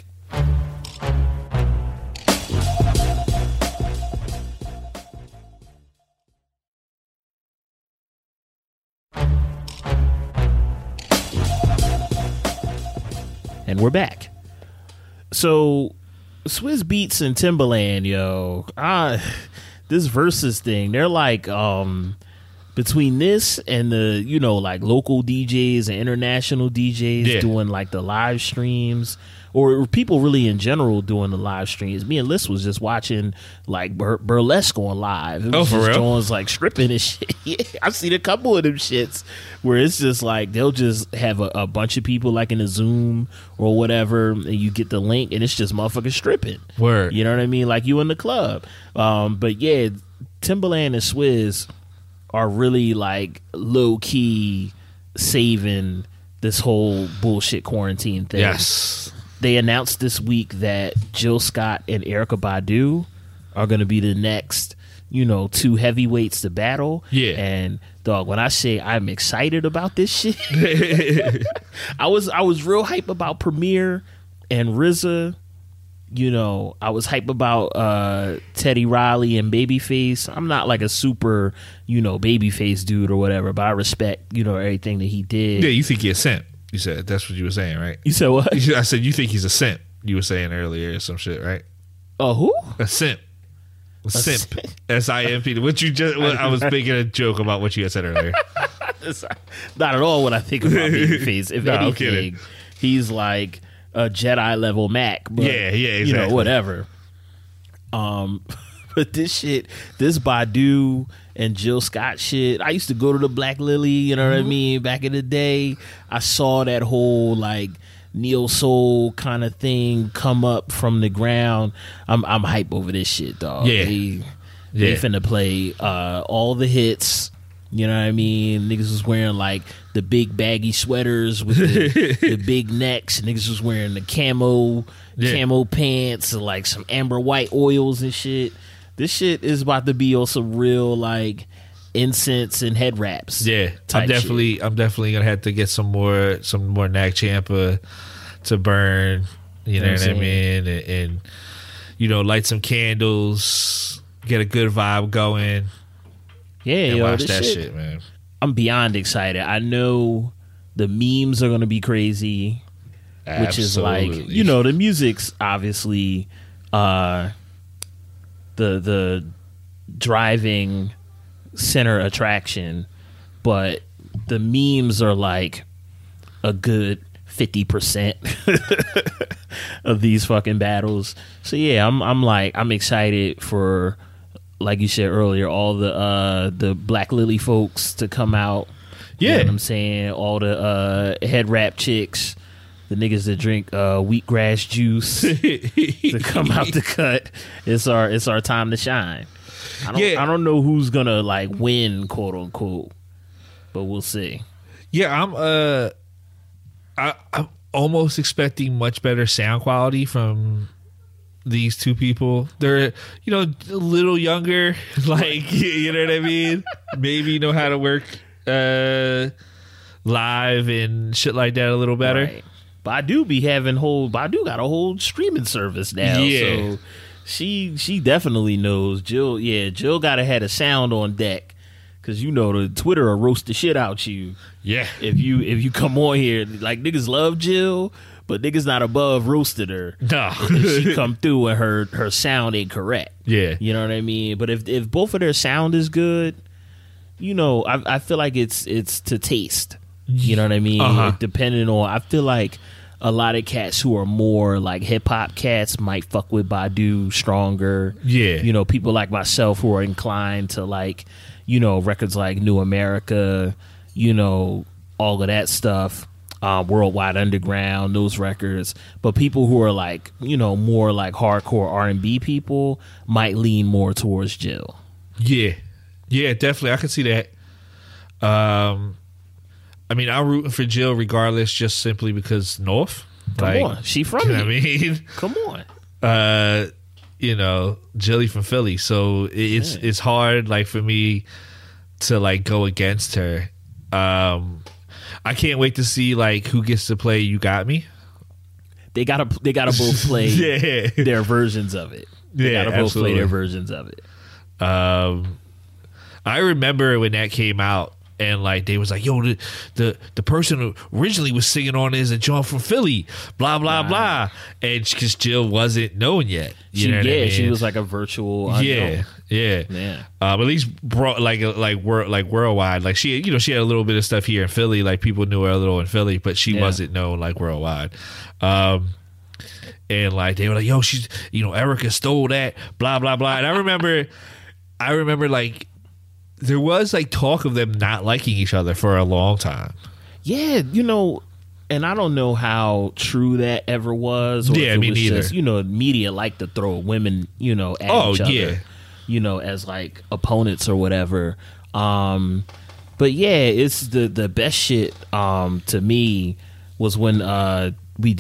And we're back. So Swizz Beatz and Timbaland, yo, this Versus thing, they're like been between this and the, you know, like local DJs and international DJs doing like the live streams, or people really in general doing the live streams. Me and Liz was just watching like burlesque on live. It was for just real? Jones like stripping and shit. Yeah, I've seen a couple of them shits where it's just like they'll just have a bunch of people like in a Zoom or whatever, and you get the link and it's just motherfuckers stripping. Word. You know what I mean? Like you in the club. But yeah, Timbaland and Swizz are really like low key saving this whole bullshit quarantine thing. Yes. They announced this week that Jill Scott and Erykah Badu are going to be the next, you know, two heavyweights to battle. Yeah. And dog, when I say I'm excited about this shit, I was real hype about Premier and RZA. You know, I was hype about Teddy Riley and Babyface. I'm not like a super, you know, Babyface dude or whatever, but I respect, you know, everything that he did. Yeah, you think he's a simp. You said that's what you were saying, right? You said what? I said you think he's a simp. You were saying earlier or some shit, right? Oh, who? A simp. A simp. S-I-M-P. What you just? I was making a joke about what you had said earlier. Not at all when I think about Babyface. If No, I'm anything, kidding. he's like a Jedi level Mac. But, Yeah, exactly. You know, whatever. But this Badu and Jill Scott shit, I used to go to the Black Lily, you know what I mean? Back in the day, I saw that whole like neo soul kind of thing come up from the ground. I'm hype over this shit, dog. Yeah. They finna play all the hits. You know what I mean? Niggas was wearing like the big baggy sweaters with the big necks. Niggas was wearing the camo pants and like some amber white oils and shit. This shit is about to be on some real like incense and head wraps. Yeah, I'm definitely gonna have to get some more Nag Champa to burn. You know what I mean? And you know, light some candles, get a good vibe going. Yeah, and watch this that shit, man. I'm beyond excited. I know the memes are gonna be crazy, which is like, you know, the music's obviously the driving center attraction, but the memes are like a good 50% of these fucking battles. So yeah, I'm excited for, like you said earlier, all the Black Lily folks to come out. Yeah. You know what I'm saying? All the head wrap chicks, the niggas that drink wheatgrass juice to come out the cut. It's our time to shine. I don't know who's gonna like win, quote unquote, but we'll see. Yeah, I'm almost expecting much better sound quality from these two people. They're, you know, a little younger, like, you know what I mean? Maybe know how to work live and shit like that a little better. Right. Badu got a whole streaming service now. Yeah. So she definitely knows. Jill gotta had a sound on deck, because you know the Twitter will roast the shit out you. Yeah. If you come on here, like, niggas love Jill, but niggas not above roasted her. No. If she come through and her sound ain't correct. Yeah. You know what I mean? But if both of their sound is good, you know, I feel like it's to taste. You know what I mean? Uh-huh. Depending on, I feel like a lot of cats who are more like hip hop cats might fuck with Badu stronger. Yeah. You know, people like myself who are inclined to like, you know, records like New America, you know, all of that stuff, Worldwide Underground, those records. But people who are like, you know, more like hardcore R&B people might lean more towards Jill. Yeah. Yeah, definitely. I can see that. I mean, I'm rooting for Jill regardless, just simply because North. Come on. She from you know here. what I mean? Come on. You know, Jilly from Philly. So it's hard, like, for me to, like, go against her. I can't wait to see, like, who gets to play You Got Me. They gotta both play Yeah. their versions of it. They Yeah, gotta both absolutely. play their versions of it. I remember when that came out, and like they was like, "Yo, the person who originally was singing on it is a John from Philly, blah blah blah," and because Jill wasn't known yet, you know what I mean? She was like a virtual unknown. Yeah. At least brought like worldwide. Like she had a little bit of stuff here in Philly. Like people knew her a little in Philly, but she wasn't known like worldwide. And like they were like, yo, she's Erica stole that, blah blah blah. And I remember like there was like talk of them not liking each other for a long time. Yeah, and I don't know how true that ever was. Or yeah, if it me was neither. Just, media like to throw women, at each other. As like opponents or whatever. But yeah, it's the best shit to me was when I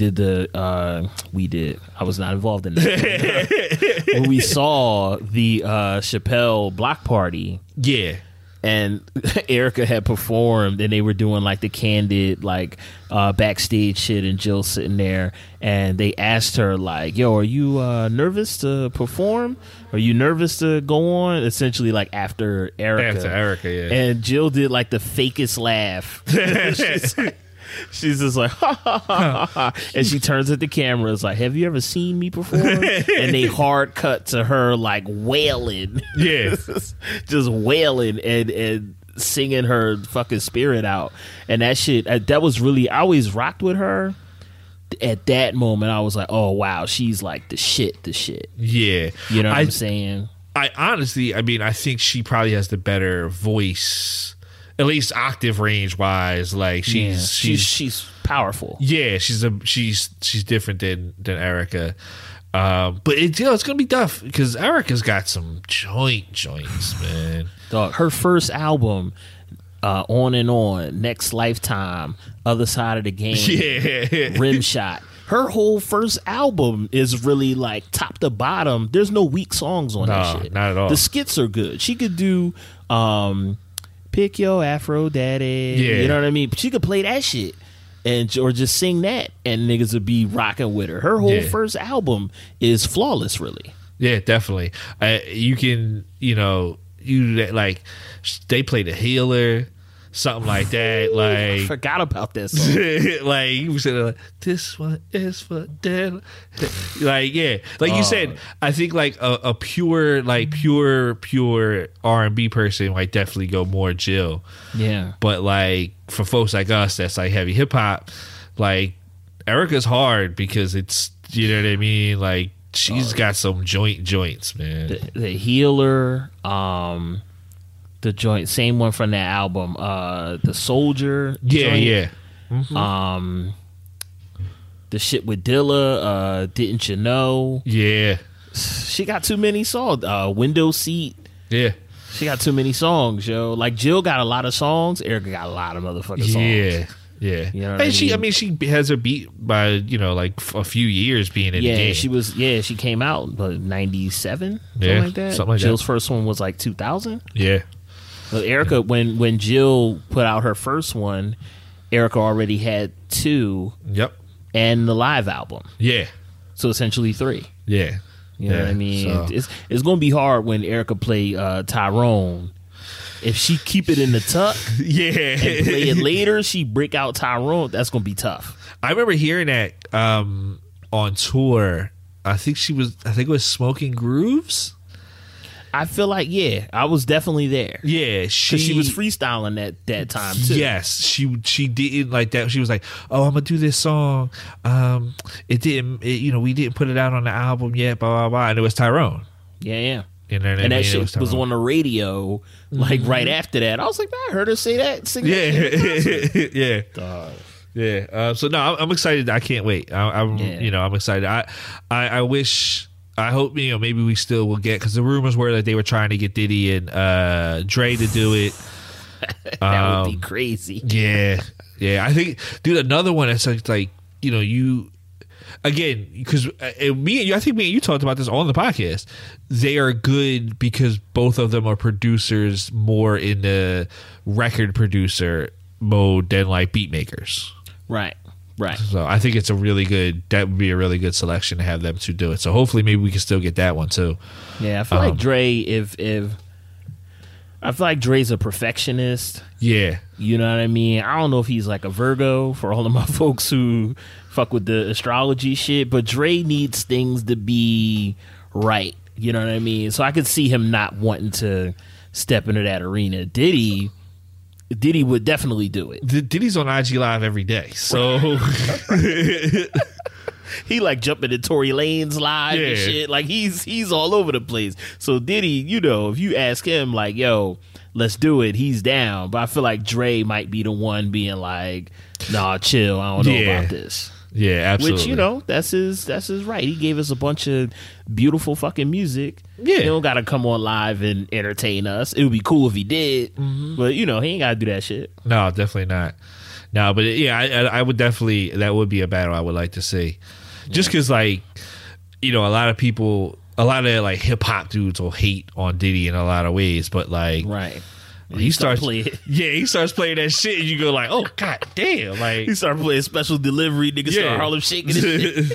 was not involved in that. When we saw the Chappelle block party. Yeah. And Erica had performed, and they were doing like the candid, like backstage shit, and Jill sitting there, and they asked her like, "Yo, are you nervous to perform? Are you nervous to go on?" Essentially, like after Erica, yeah. And Jill did like the fakest laugh. She's just like, ha, ha, ha, ha. And she turns at the camera. It's like, have you ever seen me perform? And they hard cut to her like wailing. Yeah. Just wailing and singing her fucking spirit out. And that shit, that was really, I always rocked with her. At that moment, I was like, oh, wow, she's like the shit. Yeah. You know what I'm saying? I honestly, I think she probably has the better voice. At least octave range wise, like she's powerful. Yeah, she's different than Erica, but it's gonna be tough because Erica's got some joints, man. Dog, her first album, On and On, Next Lifetime, Other Side of the Game, Rim Shot. Her whole first album is really like top to bottom. There's no weak songs on that shit. Not at all. The skits are good. She could do. Pick your Afro Daddy. Yeah. You know what I mean? But she could play that shit or just sing that and niggas would be rocking with her. Her whole first album is flawless, really. Yeah, definitely. You can, like they play The Healer, something like that. Like I forgot about that song. like you said, like, this one is for dead. Like you said, I think like a pure R&B person might definitely go more Jill. Yeah, but like for folks like us, that's like heavy hip hop. Like Erica's hard because it's what I mean. Like she's got some joints, man. The Healer, the joint, same one from that album, The Soldier. Yeah. Mm-hmm. The shit with Dilla, Didn't You Know? Yeah. She got too many songs. Window Seat. Yeah. She got too many songs, yo. Like Jill got a lot of songs. Erica got a lot of motherfucking songs. Yeah. You know what and I mean? she has her beat by, like a few years being in the game. She came out, but 97? Yeah, like that. something like Jill's that. first one was like 2000? Yeah. But Erica, when Jill put out her first one, Erica already had 2. Yep. And the live album. Yeah. So essentially 3. Yeah. You know what I mean? So. It's going to be hard when Erica play Tyrone. If she keep it in the tuck and play it later, she break out Tyrone, that's going to be tough. I remember hearing that on tour. I think it was Smoking Grooves. I feel like, I was definitely there. Yeah, she was freestyling that time too. Yes, she did like that. She was like, "Oh, I'm gonna do this song. We didn't put it out on the album yet. Blah blah blah." And it was Tyrone. Yeah. You know what I and mean? that shit was on the radio like right after that. I was like, man, I heard her say that. Sing that shit. Yeah. Yeah. So no, I'm excited. I can't wait. I'm excited. I wish. I hope maybe we still will get, because the rumors were that they were trying to get Diddy and Dre to do it. That would be crazy. Yeah. I think, dude, another one that's like you again, because me and you talked about this on the podcast. They are good because both of them are producers more in the record producer mode than like beat makers. Right. So I think that would be a really good selection to have them two do it. So hopefully maybe we can still get that one too. Yeah, I feel like Dre, I feel like Dre's a perfectionist. Yeah. You know what I mean? I don't know if he's like a Virgo for all of my folks who fuck with the astrology shit, but Dre needs things to be right. You know what I mean? So I could see him not wanting to step into that arena. Diddy would definitely do it. Diddy's on IG Live every day, so he like jumping in Tory Lane's live and shit. Like he's all over the place. So Diddy, you know, if you ask him like, yo, let's do it, he's down. But I feel like Dre might be the one being like, nah, chill, I don't know about this. Yeah, absolutely. Which, you know, that's his right. He gave us a bunch of beautiful fucking music. Yeah. He don't gotta come on live and entertain us. It would be cool if he did. But, you know, he ain't gotta do that shit. No, definitely not. No, but yeah, I would definitely, that would be a battle I would like to see. Just because, like, you know, a lot of like hip hop dudes will hate on Diddy in a lot of ways, but like, right. He starts playing that shit, and you go like, "Oh god damn!" Like he started playing Special Delivery, niggas start Harlem shaking his shit.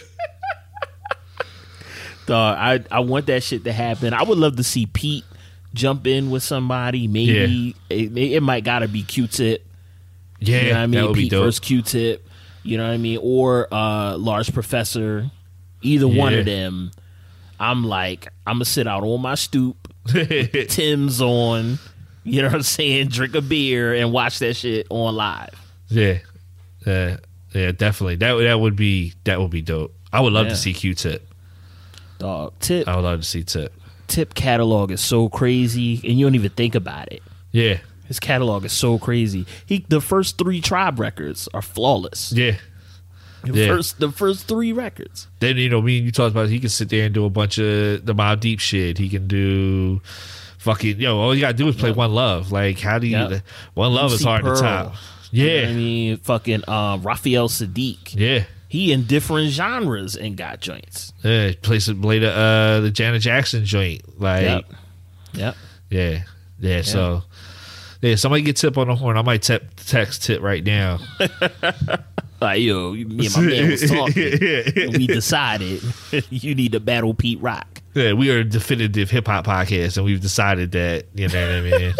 Dog, I want that shit to happen. I would love to see Pete jump in with somebody. Maybe it might gotta be Q-Tip. Yeah, you know what I mean? that would Pete be dope. Versus Q-Tip. You know what I mean? Or Large Professor. Either one of them. I'm gonna sit out on my stoop, Tim's on. You know what I'm saying? Drink a beer and watch that shit on live. Yeah, definitely. That would be dope. I would love to see Q-Tip. Dog, Tip. I would love to see Tip. Tip catalog is so crazy, and you don't even think about it. Yeah, his catalog is so crazy. The first 3 Tribe records are flawless. Yeah. The first 3 records. Then, you know, me and you talked about he can sit there and do a bunch of the Mobb Deep shit. He can do fucking, all you gotta do is play One Love. Like, how do you One Love is hard to top. Yeah. You know what I mean, fucking Raphael Sadiq. Yeah. He in different genres and got joints. Yeah, play the Janet Jackson joint. Like, yep. Yeah. So, somebody get Tip on the horn. I might text Tip right now. Like, yo, me and my man was talking. And we decided you need to battle Pete Rock. Yeah, we are a definitive hip hop podcast, and we've decided that. You know what I mean?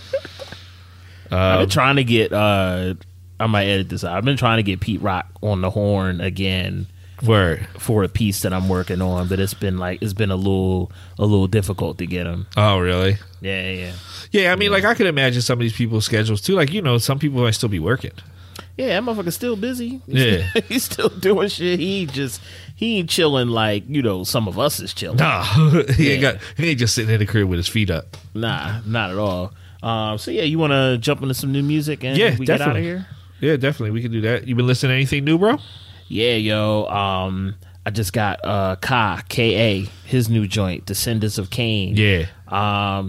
I've been trying to get. I might edit this out. I've been trying to get Pete Rock on the horn again. Word. For a piece that I'm working on, but it's been a little difficult to get him. Oh, really? Yeah. Yeah, I mean, like, I could imagine some of these people's schedules too. Like, you know, some people might still be working. Yeah, that motherfucker's still busy. Yeah. He's still doing shit. He ain't chilling like, you know, some of us is chilling. Nah. He ain't just sitting in the crib with his feet up. Nah, not at all. So yeah, you want to jump into some new music and we get out of here? Yeah, definitely. We can do that. You been listening to anything new, bro? Yeah, yo. I just got K.A. his new joint, Descendants of Cain. Yeah.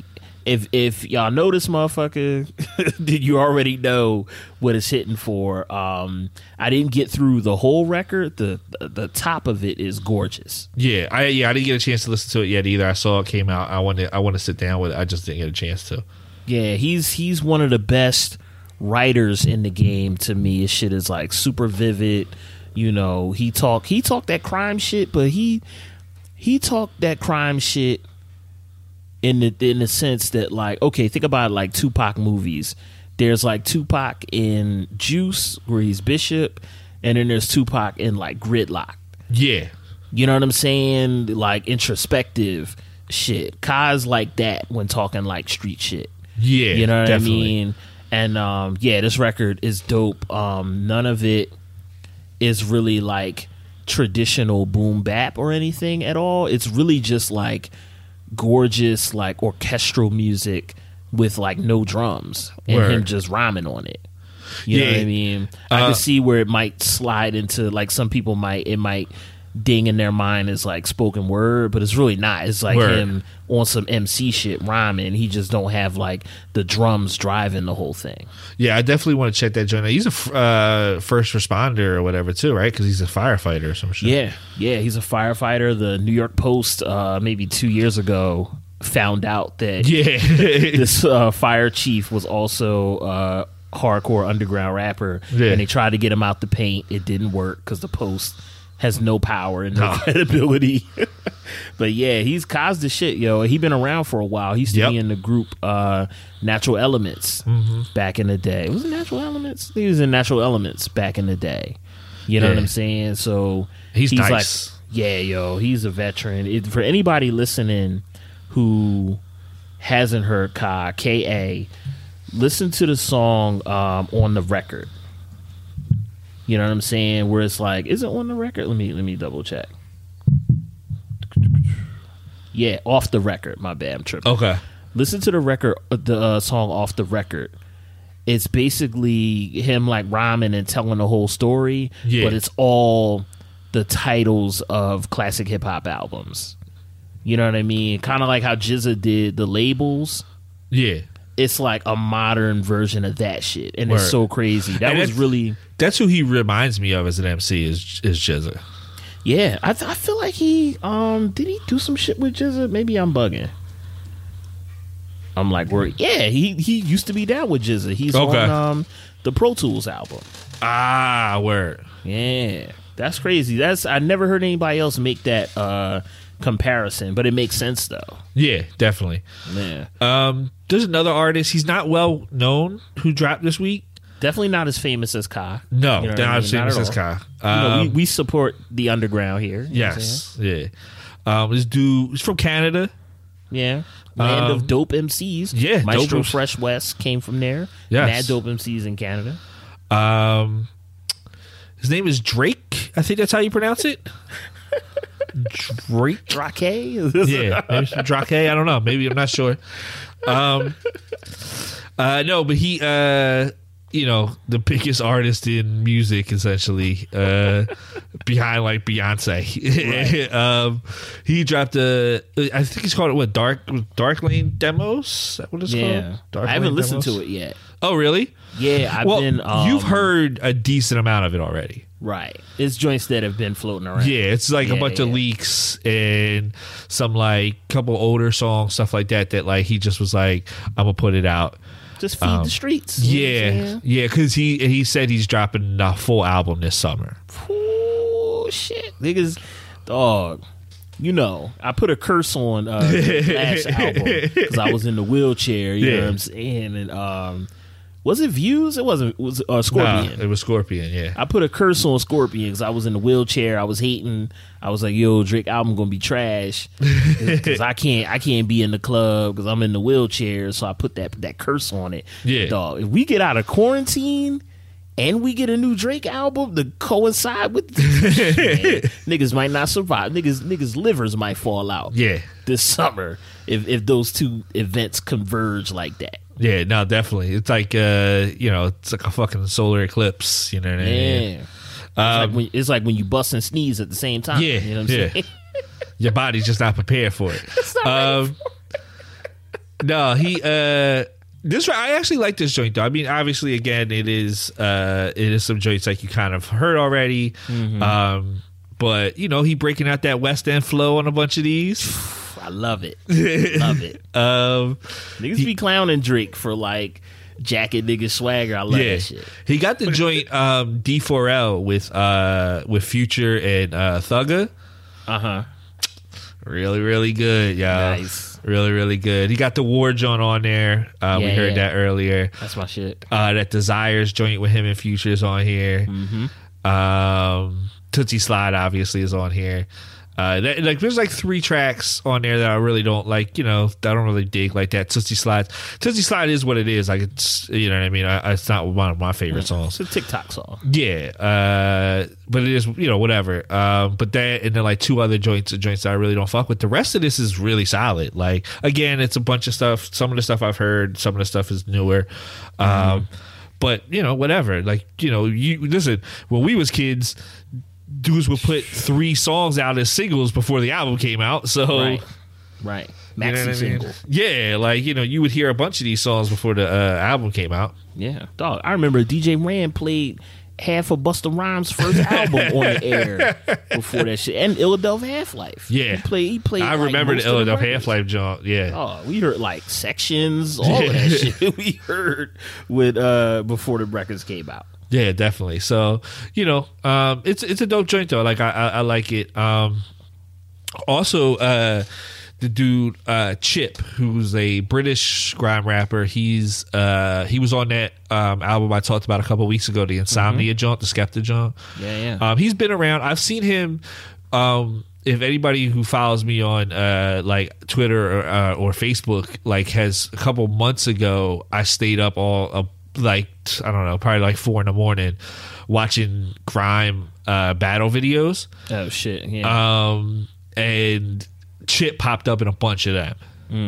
If y'all know this motherfucker, did you already know what it's hitting for? I didn't get through the whole record. The top of it is gorgeous. Yeah, I didn't get a chance to listen to it yet either. I saw it came out. I want to sit down with it. I just didn't get a chance to. Yeah, he's one of the best writers in the game to me. His shit is like super vivid. You know, he talked that crime shit, but he talked that crime shit in the sense that, like, okay, think about like Tupac movies. There's like Tupac in Juice where he's Bishop, and then there's Tupac in like Gridlock. Yeah. You know what I'm saying? Like introspective shit. Kai's like that when talking like street shit. Yeah. You know what definitely. I mean? And this record is dope. None of it is really like traditional boom bap or anything at all. It's really just like gorgeous like orchestral music with like no drums and him just rhyming on it. You know what I mean? I can see where it might slide into like some people might ding in their mind as like spoken word, but it's really not. It's like him on some MC shit rhyming. He just don't have like the drums driving the whole thing. Yeah, I definitely want to check that joint out. He's a first responder or whatever too, right? Because he's a firefighter or some shit. Yeah, he's a firefighter. The New York Post maybe 2 years ago found out that this fire chief was also a hardcore underground rapper, and they tried to get him out the paint. It didn't work because the Post has no power and no credibility. But yeah, he's caused the shit, yo. He been around for a while. He used to be in the group Natural Elements back in the day. Was it Natural Elements? He was in Natural Elements back in the day. You know what I'm saying? So he's nice. Yeah, yo, he's a veteran. For anybody listening who hasn't heard K.A., listen to the song On the Record. You know what I'm saying? Where it's like, is it on the record? Let me double check. Yeah, Off the Record. My bad, I'm tripping. Okay. Listen to the record, the song Off the Record. It's basically him like rhyming and telling the whole story, Yeah. but it's all the titles of classic hip hop albums. You know what I mean? Kind of like how GZA did the labels. Yeah. It's like a modern version of that shit, and Word. it's so crazy. That And was that's- really, That's who he reminds me of as an MC is GZA. yeah. I feel like he did he do some shit with GZA? Maybe I'm bugging. I'm like, yeah, he used to be down with GZA. He's Okay. on the Pro Tools album. Ah, word. Yeah, that's crazy. I never heard anybody else make that comparison, but it makes sense though. Yeah, definitely. Yeah, There's another artist. He's not well known who dropped this week. definitely not as famous as Ka. No, You know they're what I not mean? as famous as at all. Ka. We support the underground here. You know what I'm saying? Yes, yeah. This dude is from Canada. Yeah. Land of dope MCs. yeah, Maestro dope. Fresh West came from there. Yes. Mad dope MCs in Canada. His name is Drake. I think that's how you pronounce it. Drake. Drake? Yeah, maybe some Drake. I don't know. Maybe I'm not sure. No, but he, the biggest artist in music, essentially, behind like Beyonce. Right. He dropped I think he's called it what, Dark Lane Demos? Is that what it's Yeah. called? Dark I haven't Lane listened Demos? to it yet. Oh, really? Yeah, I've Well, been. you've heard a decent amount of it already. Right. It's joints that have been floating around. Yeah, it's like a Yeah, bunch of yeah. leaks and some like couple older songs, stuff like that. That like he just was like, I'm gonna put it out. Just feed the streets. You know what I'm Yeah, saying? yeah, because he said he's dropping a full album this summer. Ooh, shit. Niggas, dog. You know, I put a curse on the last album because I was in the wheelchair. You know what I'm saying? And was it Views? It wasn't. It was Scorpion. Nah, it was Scorpion. Yeah, I put a curse on Scorpion because I was in the wheelchair. I was hating. I was like, "Yo, Drake album gonna be trash because I can't be in the club because I'm in the wheelchair." So I put that curse on it. Yeah. Dog. If we get out of quarantine and we get a new Drake album to coincide with this, man, niggas might not survive. Niggas livers might fall out. yeah, This summer if those two events converge like that. yeah. No, definitely. It's like it's like a fucking solar eclipse. You know what I mean? Yeah. It's like when you bust and sneeze at the same time. Yeah, You know what I'm yeah. saying? Your body's just not prepared for it. No, he. This I actually like this joint though. I mean, obviously, again, it is some joints like you kind of heard already. Mm-hmm. But he breaking out that West End flow on a bunch of these. I love it. Love it. Niggas be clowning Drake for like jacket nigga swagger. I love that shit. He got the joint D4L with Future and Thugger. Uh-huh. Really, really good, y'all. Nice. Really, really good. He got the War joint on there. We heard that earlier. That's my shit. That Desires joint with him and Future is on here. Tootsie Slide obviously is on here. There's like 3 tracks on there that I really don't like. I don't really dig like that. Tootsie Slide is what it is. Like it's what I mean. It's not one of my favorite songs. It's a TikTok song. Yeah, but it is whatever. But that and then like 2 other joints that I really don't fuck with. The rest of this is really solid. Like again, it's a bunch of stuff. Some of the stuff I've heard. Some of the stuff is newer. But whatever. Like you listen. When we was kids, dudes would put 3 songs out as singles before the album came out. So Right. you know Maxi what I mean? single. Yeah, like you would hear a bunch of these songs before the album came out. Yeah. Dog. I remember DJ Rand played half of Busta Rhymes' first album on the air before that shit. And Illadelph Half-Life. Yeah. He played I like, remember the most of Illadelph records. Half-Life joint. Yeah. Oh, we heard like sections, all of that shit we heard with before the records came out. Yeah, definitely. So, it's a dope joint though. Like I like it. Also, the dude Chip, who's a British grime rapper, he was on that album I talked about a couple weeks ago, the Insomnia joint, the Skepta joint. Yeah. He's been around. I've seen him if anybody who follows me on like Twitter or Facebook, like, has a couple months ago, I stayed up all like, I don't know, probably like 4 a.m. watching crime battle videos. Oh shit! Yeah. And Chip popped up in a bunch of them.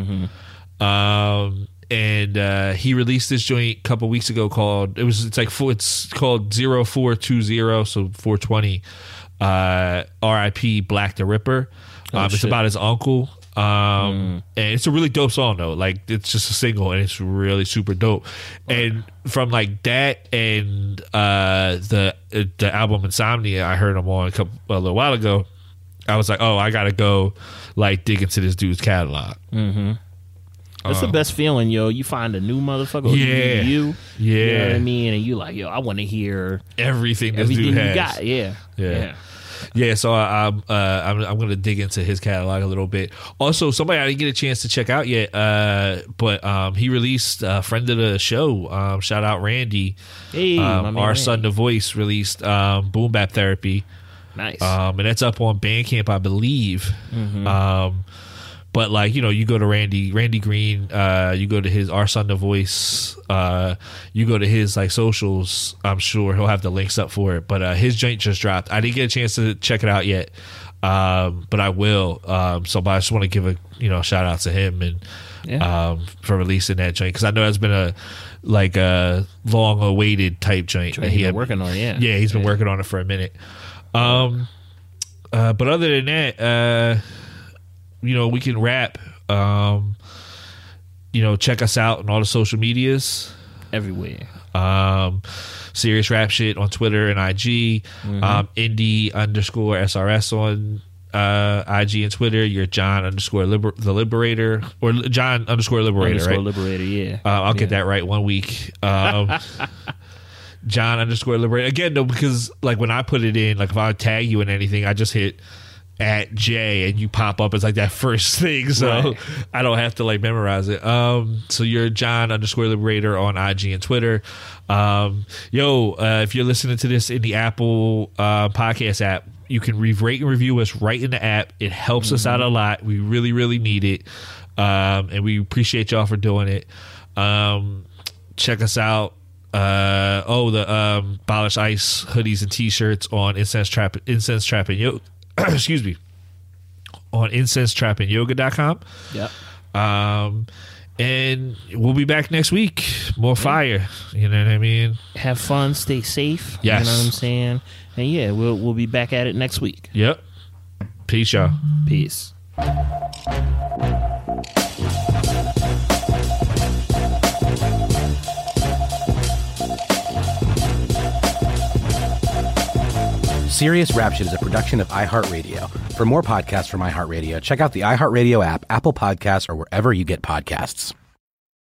And he released this joint a couple weeks ago called it's called 0420, so 420. R.I.P. Black the Ripper. It's about his uncle. And it's a really dope song though. Like, it's just a single and it's really super dope. And from like that and the album Insomnia, I heard him on a little while ago. I was like, oh, I gotta go like dig into this dude's catalog. That's the best feeling, yo. You find a new motherfucker. Yeah. You know what I Yeah. mean? And you like, yo, I want to hear Everything this dude everything has. you got. Yeah. Yeah, so I'm going to dig into his catalog a little bit. Also, somebody I didn't get a chance to check out yet, but he released a friend of the show. Shout out Randy. Hey, my man our Randy. son, The Voice, released Boom Bap Therapy. Nice. And that's up on Bandcamp, I believe. But like, you go to Randy Green, you go to his Our Son The Voice, you go to his like socials. I'm sure he'll have the links up for it. But his joint just dropped. I didn't get a chance to check it out yet, but I will. But I just want to give a shout out to him and for releasing that joint, because I know that's been a long awaited type joint that he he been had working on. Yeah. Yeah, he's been working on it for a minute. But other than that, we can rap. Check us out on all the social medias. Everywhere. Serious Rap Shit on Twitter and IG. Indie_SRS on IG and Twitter. You're John_the Liberator, or John_Liberator, right? Liberator, yeah. I'll get that right one week. John_Liberator. Again, though, because like when I put it in, like if I tag you in anything, I just hit @J and you pop up as like that first thing, so Right. I don't have to like memorize it. So you're John_Liberator on IG and Twitter. If you're listening to this in the Apple podcast app, you can rate and review us right in the app. It helps us out a lot. We really, really need it, and we appreciate y'all for doing it. Check us out. The Abolish Ice hoodies and t-shirts on Incense Trap and Yoga. Excuse me. On incensetrapandyoga.com. Yep. And we'll be back next week. More fire. You know what I mean? Have fun. Stay safe. Yes. You know what I'm saying? And yeah, we'll be back at it next week. Yep. Peace, y'all. Peace. Serious Rap Shit is a production of iHeartRadio. For more podcasts from iHeartRadio, check out the iHeartRadio app, Apple Podcasts, or wherever you get podcasts.